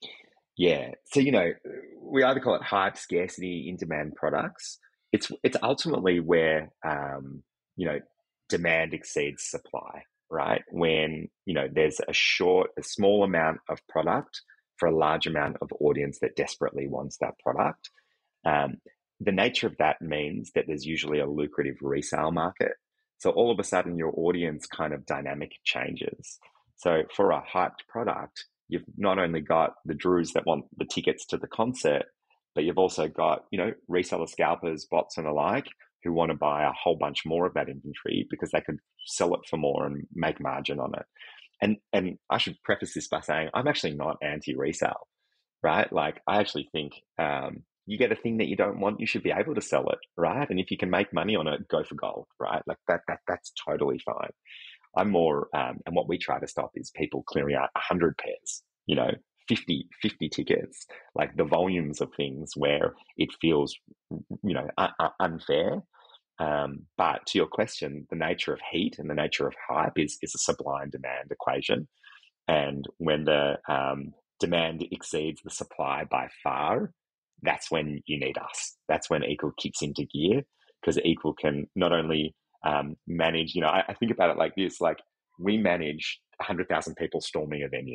Speaker 4: Yeah. So, you know, we either call it hype, scarcity, in-demand products. It's it's ultimately where, um, you know, demand exceeds supply, right? When, you know, there's a short, a small amount of product for a large amount of audience that desperately wants that product. Um, the nature of that means that there's usually a lucrative resale market. So all of a sudden your audience kind of dynamic changes. So for a hyped product, you've not only got the Drews that want the tickets to the concert, but you've also got, you know, reseller scalpers, bots and alike who want to buy a whole bunch more of that inventory because they could sell it for more and make margin on it. And and I should preface this by saying I'm actually not anti-resale, right? Like I actually think um, you get a thing that you don't want, you should be able to sell it, right? And if you can make money on it, go for gold, right? Like that that that's totally fine. I'm more, um, and what we try to stop is people clearing out one hundred pairs, you know, fifty, fifty tickets, like the volumes of things where it feels, you know, un- unfair. Um, but to your question, the nature of heat and the nature of hype is, is a supply and demand equation. And when the um, demand exceeds the supply by far, that's when you need us. That's when Equal kicks into gear, because Equal can not only um, manage, you know, I, I think about it like this, like we manage one hundred thousand people storming a venue,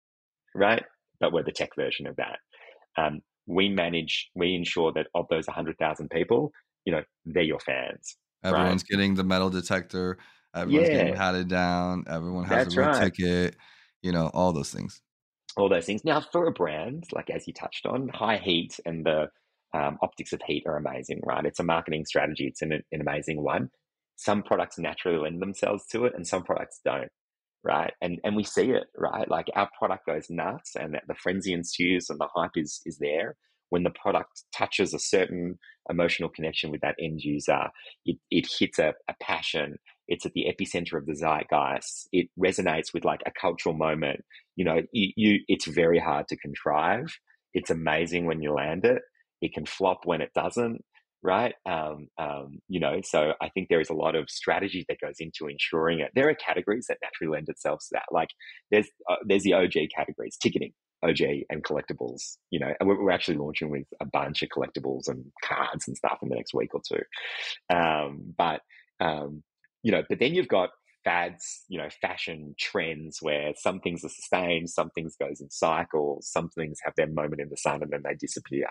Speaker 4: right? But we're the tech version of that. Um, we manage, we ensure that of those one hundred thousand people, you know, they're your fans.
Speaker 3: Everyone's
Speaker 4: right?
Speaker 3: getting the metal detector. Everyone's
Speaker 4: yeah.
Speaker 3: getting patted down. Everyone has
Speaker 4: That's
Speaker 3: a real
Speaker 4: right.
Speaker 3: ticket, you know, all those things.
Speaker 4: All those things. Now, for a brand, like as you touched on, high heat and the um, optics of heat are amazing, right? It's a marketing strategy. It's an, an amazing one. Some products naturally lend themselves to it and some products don't, right? And and we see it, right? Like our product goes nuts and the frenzy ensues and the hype is is there. When the product touches a certain emotional connection with that end user, it, it hits a, a passion. It's at the epicenter of the zeitgeist. It resonates with like a cultural moment. You know, you, you it's very hard to contrive. It's amazing when you land it. It can flop when it doesn't, right? Um, um, you know, so I think there is a lot of strategy that goes into ensuring it. There are categories that naturally lend itself to that. Like there's uh, there's the O G categories, ticketing, O G and collectibles, you know, and we're, we're actually launching with a bunch of collectibles and cards and stuff in the next week or two. Um, but, um, you know, but then you've got fads, you know, fashion trends where some things are sustained, some things goes in cycles, some things have their moment in the sun and then they disappear.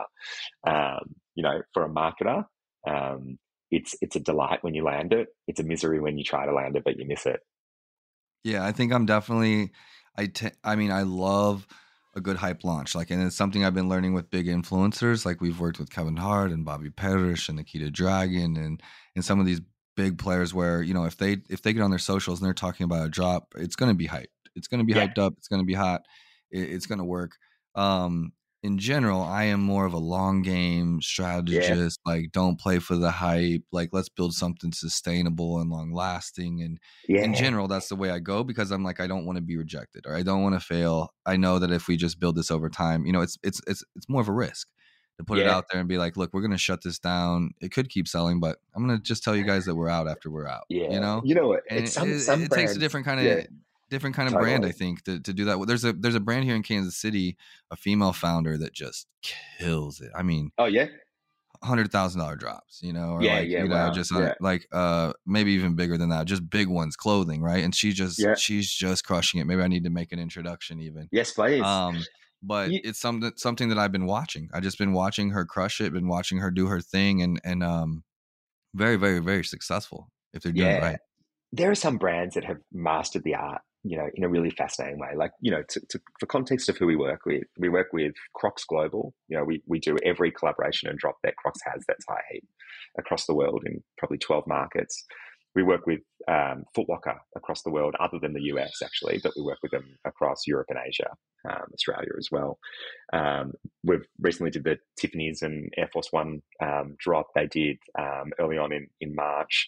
Speaker 4: Um, you know, for a marketer, um, it's it's a delight when you land it. It's a misery when you try to land it, but you miss it.
Speaker 3: Yeah, I think I'm definitely, I, te- I mean, I love a good hype launch. Like, and it's something I've been learning with big influencers. Like we've worked with Kevin Hart and Bobby Parrish and Nikita Dragon and, and some of these big players where, you know, if they, if they get on their socials and they're talking about a drop, it's going to be hyped. It's going to be
Speaker 4: Yeah.
Speaker 3: hyped up. It's going to be hot. It, it's going to work. Um, in general, I am more of a long game strategist. Yeah. Like, don't play for the hype. Like, let's build something sustainable and long lasting. And yeah. in general, that's the way I go, because I'm like, I don't want to be rejected or I don't want to fail. I know that if we just build this over time, you know, it's it's it's it's more of a risk to put yeah. it out there and be like, look, we're going to shut this down. It could keep selling, but I'm going to just tell you guys that we're out after we're out.
Speaker 4: Yeah,
Speaker 3: you know,
Speaker 4: you know, it,
Speaker 3: and
Speaker 4: some,
Speaker 3: it,
Speaker 4: some
Speaker 3: it, it
Speaker 4: brands,
Speaker 3: takes a different kind of. Yeah. different kind of totally. brand, I think, to, to do that. There's a there's a brand here in Kansas City, a female founder that just kills it. I mean,
Speaker 4: oh yeah,
Speaker 3: hundred thousand dollar drops, you know, or
Speaker 4: yeah,
Speaker 3: like
Speaker 4: yeah,
Speaker 3: you know,
Speaker 4: wow.
Speaker 3: just
Speaker 4: yeah.
Speaker 3: like uh maybe even bigger than that, just big ones, clothing, right? And she just yeah. she's just crushing it. Maybe I need to make an introduction, even.
Speaker 4: Yes, please.
Speaker 3: Um, but you, it's something something that I've been watching. I just been watching her crush it, been watching her do her thing, and and um, very very very successful if they're doing
Speaker 4: yeah.
Speaker 3: it right.
Speaker 4: There are some brands that have mastered the art, you know, in a really fascinating way. Like, you know, to, to, for context of who we work with, we work with Crocs Global. You know, we, we do every collaboration and drop that Crocs has that's high heat across the world in probably twelve markets. We work with um, Foot Locker across the world, other than the U S actually, but we work with them across Europe and Asia, um, Australia as well. Um, we've recently did the Tiffany's and Air Force One um, drop they did um, early on in, in March.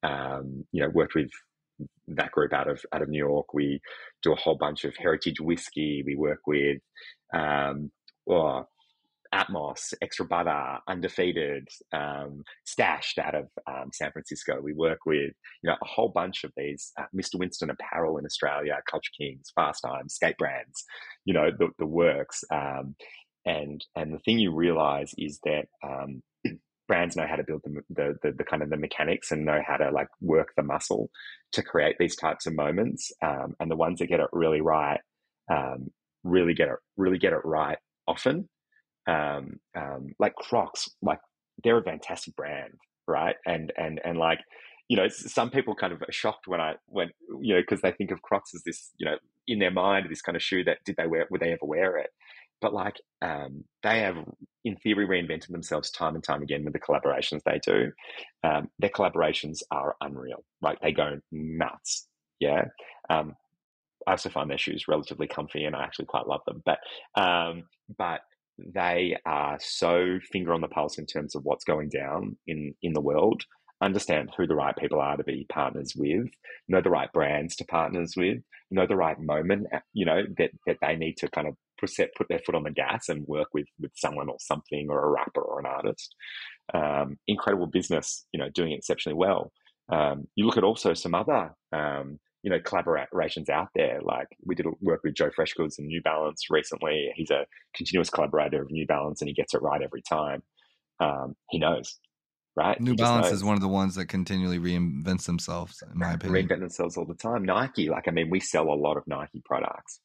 Speaker 4: Um, you know, worked with that group out of out of New York. We do a whole bunch of heritage whiskey. We work with um, oh, Atmos, Extra Butter, Undefeated, um, Stashed out of um, San Francisco. We work with you know a whole bunch of these uh, Mister Winston apparel in Australia, Culture Kings, Fast Time, skate brands. You know the the works. Um, and and the thing you realize is that. Um, brands know how to build the, the, the, the kind of the mechanics and know how to like work the muscle to create these types of moments. Um, and the ones that get it really right, um, really get it, really get it right often. Um, um, like Crocs, like they're a fantastic brand, right? And, and, and like, you know, some people kind of are shocked when I, when, you know, cause they think of Crocs as this, you know, in their mind, this kind of shoe that did they wear, would they ever wear it? But like, um, they have, in theory, reinvented themselves time and time again with the collaborations they do. Um, their collaborations are unreal. Like they go nuts. Yeah. Um, I also find their shoes relatively comfy, and I actually quite love them. But, um, but they are so finger on the pulse in terms of what's going down in in the world. Understand who the right people are to be partners with, know the right brands to partners with, know the right moment, you know, that, that they need to kind of put, put their foot on the gas and work with, with someone or something, or a rapper or an artist. Um, incredible business, you know, doing exceptionally well. Um, you look at also some other, um, you know, collaborations out there. Like we did work with Joe Freshgoods and New Balance recently. He's a continuous collaborator of New Balance and he gets it right every time. Um, he knows. Right?
Speaker 3: New Balance is one of the ones that continually reinvents themselves, in my opinion.
Speaker 4: Reinvent themselves all the time. Nike, like, I mean, we sell a lot of Nike products.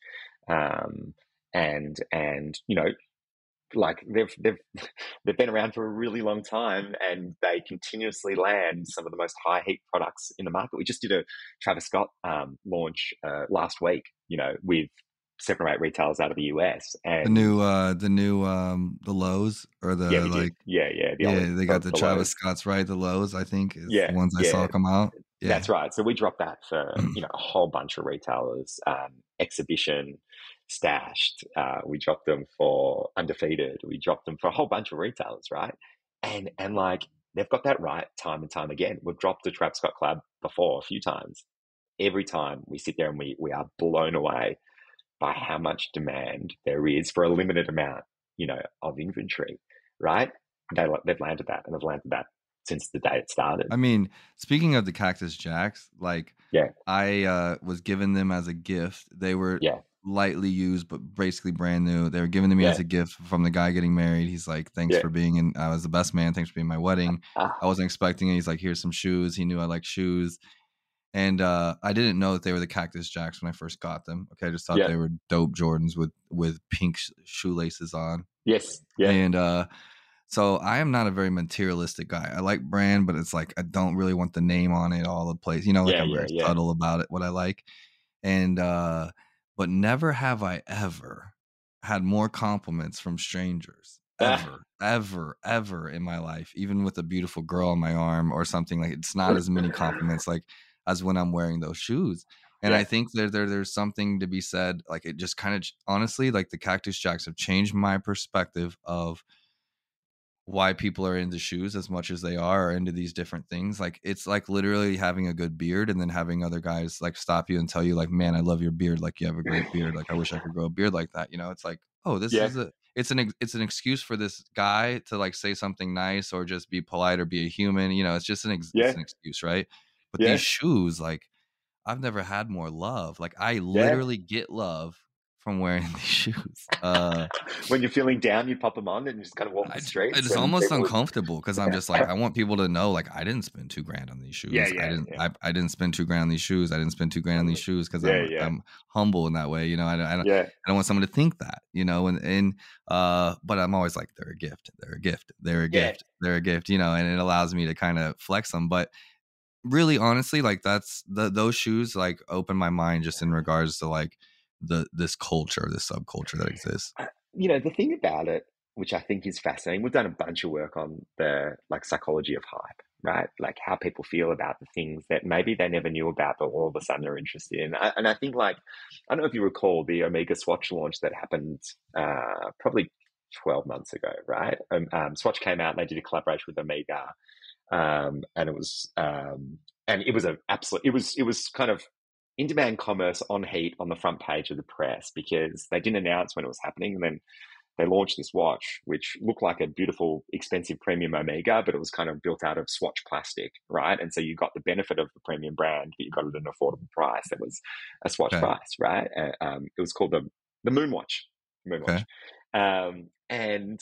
Speaker 4: Um, and, and, you know, like they've, they've, they've been around for a really long time and they continuously land some of the most high heat products in the market. We just did a Travis Scott um, launch uh, last week, you know, with seven or eight retailers out of the U S, and
Speaker 3: the new uh the new um the Lowe's or the
Speaker 4: yeah,
Speaker 3: like
Speaker 4: did. yeah yeah the
Speaker 3: yeah they got the,
Speaker 4: the
Speaker 3: Travis
Speaker 4: Lowe's.
Speaker 3: Scott's, right? The Lowe's, I think, is
Speaker 4: yeah
Speaker 3: the ones I
Speaker 4: yeah.
Speaker 3: saw come out. Yeah.
Speaker 4: That's right. So we dropped that for you know a whole bunch of retailers. Um, Exhibition, Stashed. Uh, we dropped them for Undefeated. We dropped them for a whole bunch of retailers, right? And and like they've got that right time and time again. We've dropped the Travis Scott collab before a few times. Every time we sit there and we we are blown away by how much demand there is for a limited amount, you know, of inventory, right? They, they've landed that, and they've landed that since the day it started.
Speaker 3: I mean, speaking of the Cactus Jacks, like,
Speaker 4: yeah,
Speaker 3: I uh, was given them as a gift. They were
Speaker 4: yeah.
Speaker 3: lightly used, but basically brand new. They were given to me
Speaker 4: yeah.
Speaker 3: as a gift from the guy getting married. He's like, thanks
Speaker 4: yeah.
Speaker 3: for being in, I was the best man. Thanks for being my wedding.
Speaker 4: Uh,
Speaker 3: I wasn't expecting it. He's like, here's some shoes. He knew I like shoes. And uh, I didn't know that they were the Cactus Jacks when I first got them. Okay, I just thought
Speaker 4: Yeah.
Speaker 3: they were dope Jordans with with pink sh- shoelaces on.
Speaker 4: Yes. Yeah.
Speaker 3: And uh, so I am not a very materialistic guy. I like brand, but it's like I don't really want the name on it all the place. You know, like
Speaker 4: Yeah,
Speaker 3: I'm
Speaker 4: yeah,
Speaker 3: very
Speaker 4: yeah.
Speaker 3: subtle about it, what I like. And uh, but never have I ever had more compliments from strangers. Ever, ever, ever in my life, even with a beautiful girl on my arm or something. Like it's not as many compliments like as when I'm wearing those shoes. And
Speaker 4: Yeah.
Speaker 3: I think that there, there's something to be said. Like it just kind of honestly, like the Cactus Jacks have changed my perspective of why people are into shoes as much as they are or into these different things. Like it's like literally having a good beard and then having other guys like stop you and tell you like, man, I love your beard. Like you have a great beard. Like I wish I could grow a beard like that. You know, it's like, oh, this
Speaker 4: Yeah.
Speaker 3: is a, it's an, it's an excuse for this guy to like say something nice or just be polite or be a human. You know, it's just an, ex-
Speaker 4: Yeah.
Speaker 3: it's an excuse. Right. But
Speaker 4: Yeah.
Speaker 3: these shoes, like I've never had more love. Like I
Speaker 4: Yeah.
Speaker 3: literally get love from wearing these shoes. Uh,
Speaker 4: When you're feeling down, you pop them on and just kind of walk
Speaker 3: I,
Speaker 4: the streets.
Speaker 3: it's
Speaker 4: and
Speaker 3: almost
Speaker 4: people-
Speaker 3: uncomfortable because I'm just like I want people to know like I didn't spend two grand on these shoes.
Speaker 4: Yeah, yeah,
Speaker 3: I didn't.
Speaker 4: yeah.
Speaker 3: I, I didn't spend two grand on these shoes. I didn't spend two grand on these shoes because
Speaker 4: Yeah,
Speaker 3: I'm
Speaker 4: yeah.
Speaker 3: I'm humble in that way. You know, I, don't- I don't
Speaker 4: Yeah.
Speaker 3: I don't want someone to think that. You know, and and uh, but I'm always like they're a gift. They're a gift. They're a
Speaker 4: Yeah.
Speaker 3: gift. They're a gift. You know, and it allows me to kind of flex them. But really, honestly, like that's the those shoes like open my mind just in regards to like the this culture, this subculture that exists.
Speaker 4: You know, the thing about it, which I think is fascinating, we've done a bunch of work on the like psychology of hype, right? Like how people feel about the things that maybe they never knew about, but all of a sudden are interested in. I, and I think like, I don't know if you recall the Omega Swatch launch that happened uh, probably twelve months ago, right? Um, um, Swatch came out and they did a collaboration with Omega. Um, and it was, um, and it was a absolute, it was, it was kind of in-demand commerce on heat on the front page of the press because they didn't announce when it was happening. And then they launched this watch, which looked like a beautiful, expensive premium Omega, but it was kind of built out of Swatch plastic, right? And so you got the benefit of the premium brand, but you got it at an affordable price. It was a Swatch
Speaker 3: Okay.
Speaker 4: price, right? Uh, um, it was called the the Moonwatch. Moonwatch.
Speaker 3: Okay.
Speaker 4: Um, and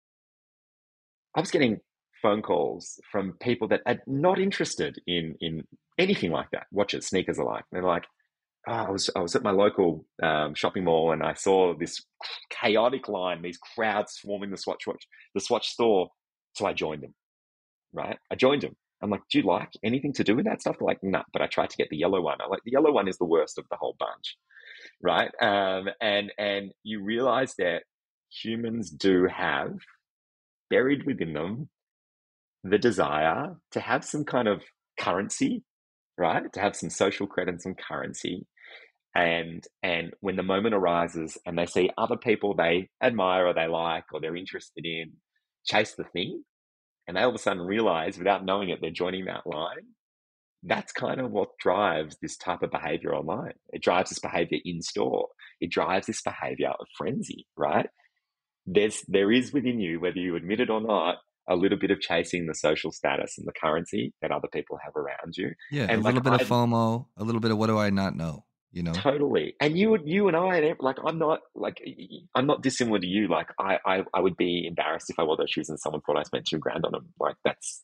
Speaker 4: I was getting phone calls from people that are not interested in in anything like that, watches, sneakers alike. They're like, oh, I was I was at my local um, shopping mall and I saw this chaotic line, these crowds swarming the Swatch watch, the Swatch store. So I joined them, right? I joined them. I'm like, do you like anything to do with that stuff? They're like, no, nah, but I tried to get the yellow one. I'm like, the yellow one is the worst of the whole bunch, right? Um, and and you realize that humans do have buried within them the desire to have some kind of currency, right? To have some social credit and some currency. And and when the moment arises and they see other people they admire or they like or they're interested in chase the thing, and they all of a sudden realize without knowing it, they're joining that line. That's kind of what drives this type of behavior online. It drives this behavior in store. It drives this behavior of frenzy, right? There's, there is within you, whether you admit it or not, a little bit of chasing the social status and the currency that other people have around you.
Speaker 3: Yeah,
Speaker 4: and
Speaker 3: a little
Speaker 4: like,
Speaker 3: bit of
Speaker 4: I,
Speaker 3: FOMO, a little bit of what do I not know, you know?
Speaker 4: Totally. And you you and I, and like, I'm not like, I'm not dissimilar to you. Like, I, I, I would be embarrassed if I wore those shoes and someone thought I spent two grand on them. Like, that's,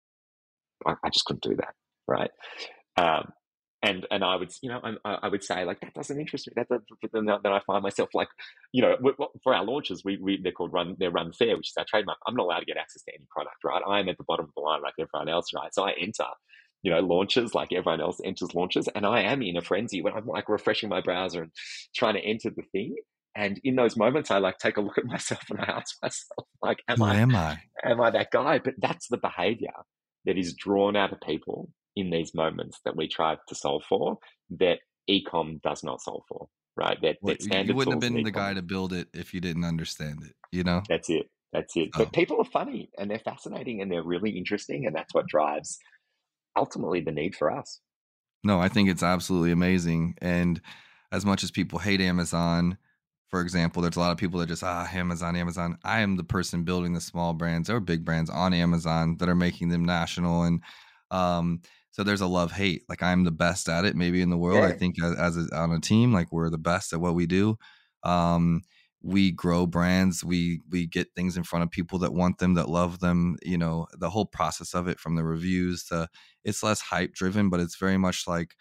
Speaker 4: I, I just couldn't do that. Right. Um, and, and I would, you know, I, I would say like, that doesn't interest me. That, that, then, then I find myself like, you know, for our launches, we, we, they're called run, they're run fair, which is our trademark. I'm not allowed to get access to any product, right? I'm at the bottom of the line like everyone else, right? So I enter, you know, launches like everyone else enters launches. And I am in a frenzy when I'm like refreshing my browser and trying to enter the thing. And in those moments, I like take a look at myself and I ask myself, like, am
Speaker 3: Who
Speaker 4: I,
Speaker 3: am I?
Speaker 4: am I that guy? But that's the behavior that is drawn out of people in these moments that we try to solve for, that e-com does not solve for, right? That,
Speaker 3: Well,
Speaker 4: that standard
Speaker 3: you wouldn't have
Speaker 4: tools in
Speaker 3: been the
Speaker 4: e-com-
Speaker 3: guy to build it if you didn't understand it, you know?
Speaker 4: That's it. That's it.
Speaker 3: Oh.
Speaker 4: But people are funny and they're fascinating and they're really interesting. And that's what drives ultimately the need for us.
Speaker 3: No, I think it's absolutely amazing. And as much as people hate Amazon, for example, there's a lot of people that just, ah, Amazon, Amazon. I am the person building the small brands or big brands on Amazon that are making them national. And um, so there's a love hate. Like I'm the best at it, maybe in the world.
Speaker 4: Yeah.
Speaker 3: I think as, as a, on a team, like we're the best at what we do. Um, we grow brands, we we get things in front of people that want them, that love them, you know, the whole process of it, from the reviews to, it's less hype driven, but it's very much like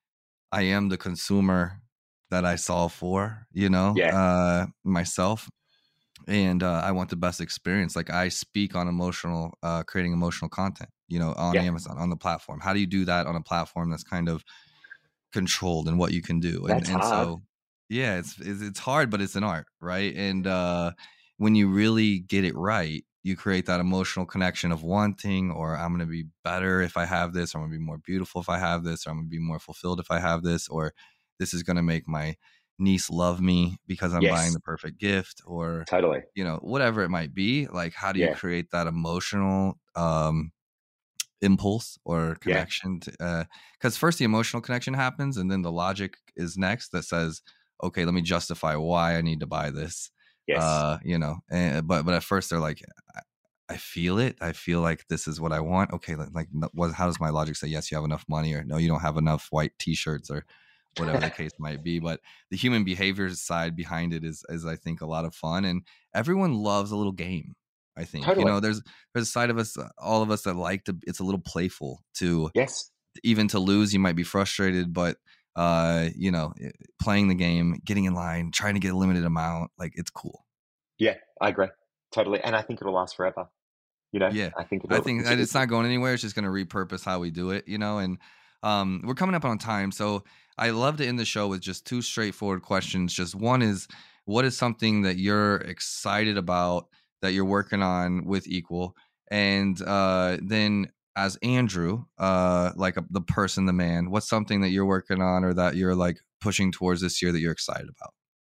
Speaker 3: I am the consumer that I solve for, you know,
Speaker 4: Yeah.
Speaker 3: uh, myself. And uh, I want the best experience. Like I speak on emotional, uh, creating emotional content, you know, on
Speaker 4: Yeah.
Speaker 3: Amazon, on the platform. How do you do that on a platform that's kind of controlled and what you can do? And
Speaker 4: That's
Speaker 3: and
Speaker 4: hard.
Speaker 3: so, yeah, it's it's it's hard, but it's an art, right? And uh, when you really get it right, you create that emotional connection of wanting, or I'm going to be better if I have this, or I'm going to be more beautiful if I have this, or I'm going to be more fulfilled if I have this, or this is going to make my niece love me because I'm buying
Speaker 4: Yes,
Speaker 3: the perfect gift, or
Speaker 4: totally.
Speaker 3: you know, whatever it might be. Like, how do you
Speaker 4: Yeah.
Speaker 3: create that emotional um impulse or
Speaker 4: Yeah.
Speaker 3: connection to, uh because first the emotional connection happens, and then the logic is next that says, okay, let me justify why I need to buy this.
Speaker 4: Yes.
Speaker 3: uh you know, and, but but at first they're like, I, I feel it, I feel like this is what I want. Okay, like, like what, how does my logic say yes, you have enough money, or no, you don't have enough white t-shirts, or whatever the case might be. But the human behavior side behind it is is I think a lot of fun, and everyone loves a little game. I think, you
Speaker 4: Totally.
Speaker 3: know, there's there's a side of us, uh, all of us, that like to, it's a little playful to,
Speaker 4: Yes.
Speaker 3: even to lose, you might be frustrated, but uh, you know, playing the game, getting in line, trying to get a limited amount, like it's cool.
Speaker 4: Yeah, I agree. Totally. And I think it'll last forever. You know,
Speaker 3: Yeah,
Speaker 4: I think
Speaker 3: I
Speaker 4: it'll,
Speaker 3: think
Speaker 4: it's,
Speaker 3: that
Speaker 4: it's
Speaker 3: it's not going anywhere. It's just going to repurpose how we do it, you know. And um, we're coming up on time, so I love to end the show with just two straightforward questions. Just one is, what is something that you're excited about that you're working on with Equal, and uh, then as Andrew, uh, like a, the person, the man, what's something that you're working on or that you're like pushing towards this year that you're excited about?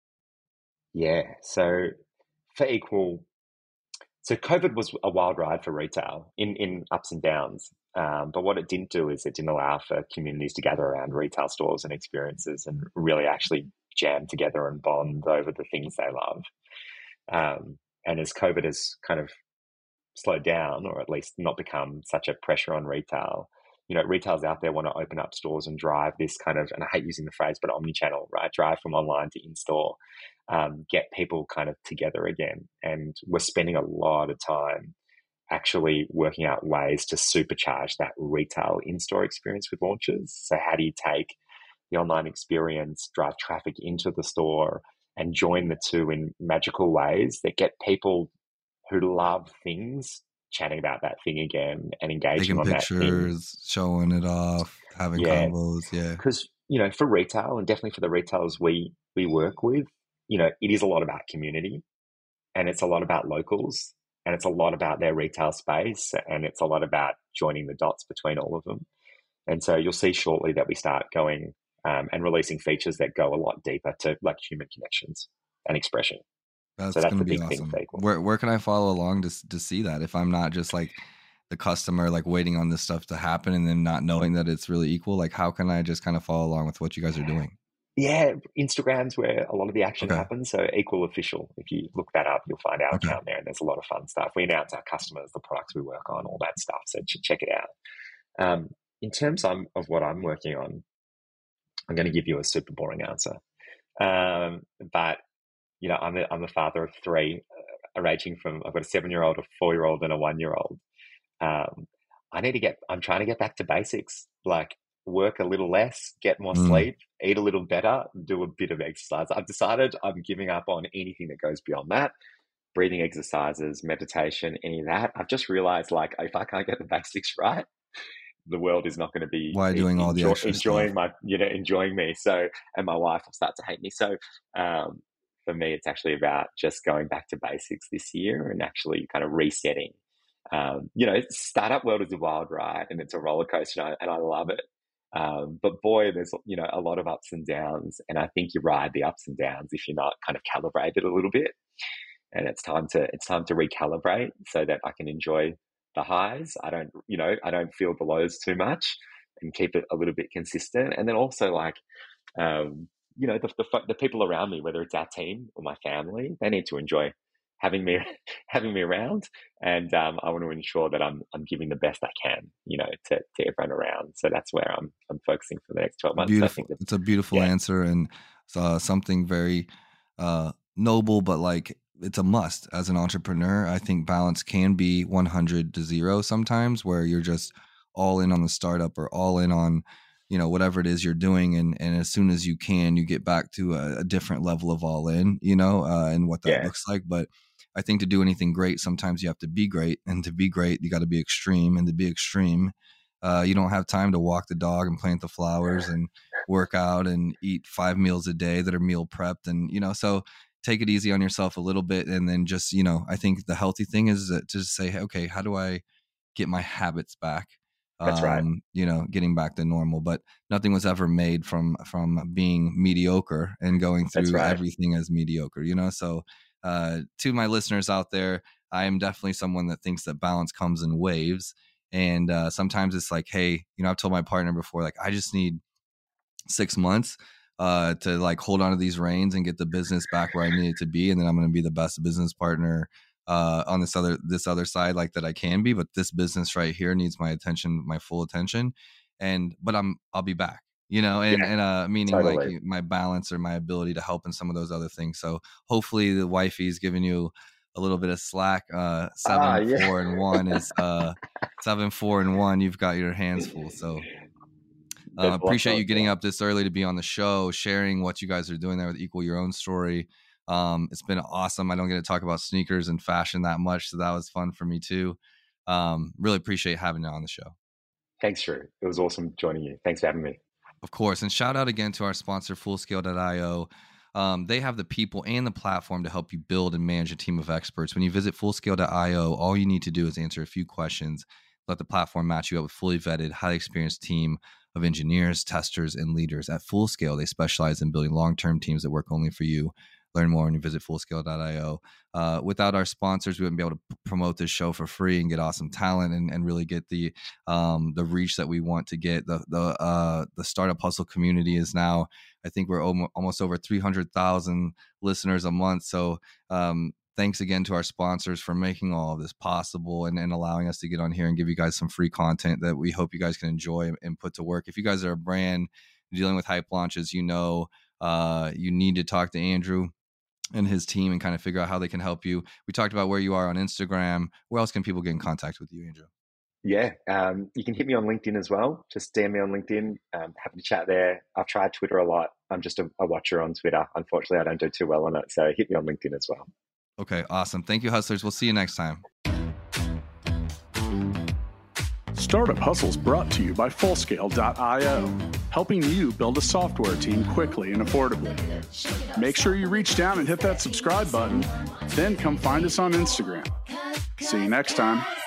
Speaker 4: yeah. So for Equal, so COVID was a wild ride for retail in, in ups and downs. Um, but what it didn't do is it didn't allow for communities to gather around retail stores and experiences and really actually jam together and bond over the things they love. Um, and as COVID has kind of slowed down, or at least not become such a pressure on retail, you know, retailers out there want to open up stores and drive this kind of, and I hate using the phrase, but omni-channel, right? Drive from online to in-store, um, get people kind of together again. And we're spending a lot of time actually working out ways to supercharge that retail in-store experience with launches. So how do you take the online experience, drive traffic into the store, and join the two in magical ways that get people who love things chatting about that thing again and engaging
Speaker 3: Taking
Speaker 4: on that thing.
Speaker 3: pictures, showing it off, having
Speaker 4: Yeah,
Speaker 3: combos. Yeah,
Speaker 4: because you know, for retail, and definitely for the retailers we we work with, you know, it is a lot about community, and it's a lot about locals, and it's a lot about their retail space, and it's a lot about joining the dots between all of them. And so you'll see shortly that we start going um, and releasing features that go a lot deeper to like human connections and expression. So
Speaker 3: that's
Speaker 4: that's
Speaker 3: going to
Speaker 4: the
Speaker 3: be
Speaker 4: big thing for
Speaker 3: awesome.
Speaker 4: Equal.
Speaker 3: Where where can I follow along to to see that, if I'm not just like the customer, like waiting on this stuff to happen and then not knowing that it's really Equal? Like, how can I just kind of follow along with what you guys are doing?
Speaker 4: Yeah, Instagram's where a lot of the action
Speaker 3: Okay.
Speaker 4: happens. So Equal Official, if you look that up, you'll find our
Speaker 3: Okay.
Speaker 4: account there, and there's a lot of fun stuff. We announce our customers, the products we work on, all that stuff. So ch- check it out. Um, in terms of, of what I'm working on, I'm going to give you a super boring answer. Um, but you know, I'm a, I'm a father of three, uh, ranging from, I've got a seven-year-old, a four-year-old, and a one-year-old. Um, I need to get, I'm trying to get back to basics, like work a little less, get more
Speaker 3: Mm.
Speaker 4: sleep, eat a little better, do a bit of exercise. I've decided I'm giving up on anything that goes beyond that. Breathing exercises, meditation, any of that. I've just realized, like, if I can't get the basics right, the world is not going to be
Speaker 3: Why doing all the
Speaker 4: enjoy,
Speaker 3: extra
Speaker 4: enjoying
Speaker 3: stuff?
Speaker 4: my, you know, enjoying me. So, and my wife will start to hate me. So, um, for me, it's actually about just going back to basics this year and actually kind of resetting. Um, you know, startup world is a wild ride and it's a roller coaster, and I, and I love it. Um, but boy, there's, you know, a lot of ups and downs, and I think you ride the ups and downs if you're not kind of calibrated a little bit. And it's time to it's time to recalibrate so that I can enjoy the highs. I don't, you know, I don't feel the lows too much, and keep it a little bit consistent. And then also, like, um, you know, the, the the people around me, whether it's our team or my family, they need to enjoy having me having me around, and um, I want to ensure that I'm I'm giving the best I can, you know, to, to everyone around. So that's where I'm I'm focusing for the next twelve months. I
Speaker 3: Beautiful.
Speaker 4: think that,
Speaker 3: It's a beautiful
Speaker 4: yeah,
Speaker 3: answer, and uh, something very uh, noble, but like it's a must as an entrepreneur. I think balance can be one hundred to zero sometimes, where you're just all in on the startup or all in on, you know, whatever it is you're doing. And, and as soon as you can, you get back to a, a different level of all in, you know, uh, and what that
Speaker 4: Yeah.
Speaker 3: looks like. But I think to do anything great, sometimes you have to be great, and to be great, you got to be extreme, and to be extreme, uh, you don't have time to walk the dog and plant the flowers and work out and eat five meals a day that are meal prepped. And, you know, so take it easy on yourself a little bit. And then just, you know, I think the healthy thing is to just say, hey, okay, how do I get my habits back?
Speaker 4: That's right.
Speaker 3: Um, you know, getting back to normal. But nothing was ever made from from being mediocre and going
Speaker 4: That's
Speaker 3: through
Speaker 4: right.
Speaker 3: everything as mediocre, you know. So uh, to my listeners out there, I am definitely someone that thinks that balance comes in waves. And uh, sometimes it's like, hey, you know, I've told my partner before, like, I just need six months uh, to like hold on to these reins and get the business back where I need it to be. And then I'm going to be the best business partner uh, on this other, this other side, like that I can be, but this business right here needs my attention, my full attention. And, but I'm, I'll be back, you know, and,
Speaker 4: Yeah,
Speaker 3: and, uh, meaning
Speaker 4: totally.
Speaker 3: like my balance or my ability to help in some of those other things. So hopefully the wifey's giving you a little bit of slack. Uh, seven,
Speaker 4: Ah, yeah.
Speaker 3: four and one is, uh, seven, four and one. You've got your hands full. So uh,
Speaker 4: That's
Speaker 3: appreciate
Speaker 4: awesome.
Speaker 3: you getting up this early to be on the show, sharing what you guys are doing there with Equal Your Own Story. Um, it's been awesome. I don't get to talk about sneakers and fashion that much, so that was fun for me too. Um, really appreciate having you on the show.
Speaker 4: Thanks, Drew. It was awesome joining you. Thanks for having me.
Speaker 3: Of course. And shout out again to our sponsor, Fullscale dot io. Um, they have the people and the platform to help you build and manage a team of experts. When you visit Fullscale dot io, all you need to do is answer a few questions. Let the platform match you up with a fully vetted, highly experienced team of engineers, testers, and leaders. At Fullscale, they specialize in building long-term teams that work only for you. Learn more when you visit Fullscale dot io. Uh, without our sponsors, we wouldn't be able to p- promote this show for free and get awesome talent and, and really get the um, the reach that we want to get. The the uh, the Startup Hustle community is now, I think we're om- almost over three hundred thousand listeners a month. So um, thanks again to our sponsors for making all of this possible and, and allowing us to get on here and give you guys some free content that we hope you guys can enjoy and, and put to work. If you guys are a brand dealing with hype launches, you know uh, you need to talk to Andrew and his team and kind of figure out how they can help you. We talked about where you are on Instagram. Where else can people get in contact with you, Andrew?
Speaker 4: Yeah, um, you can hit me on LinkedIn as well. Just D M me on LinkedIn. Um, happy to chat there. I've tried Twitter a lot. I'm just a, a watcher on Twitter. Unfortunately, I don't do too well on it. So hit me on LinkedIn as well.
Speaker 3: Okay, awesome. Thank you, hustlers. We'll see you next time.
Speaker 2: Startup Hustle's brought to you by Fullscale dot io, helping you build a software team quickly and affordably. Make sure you reach down and hit that subscribe button, then come find us on Instagram. See you next time.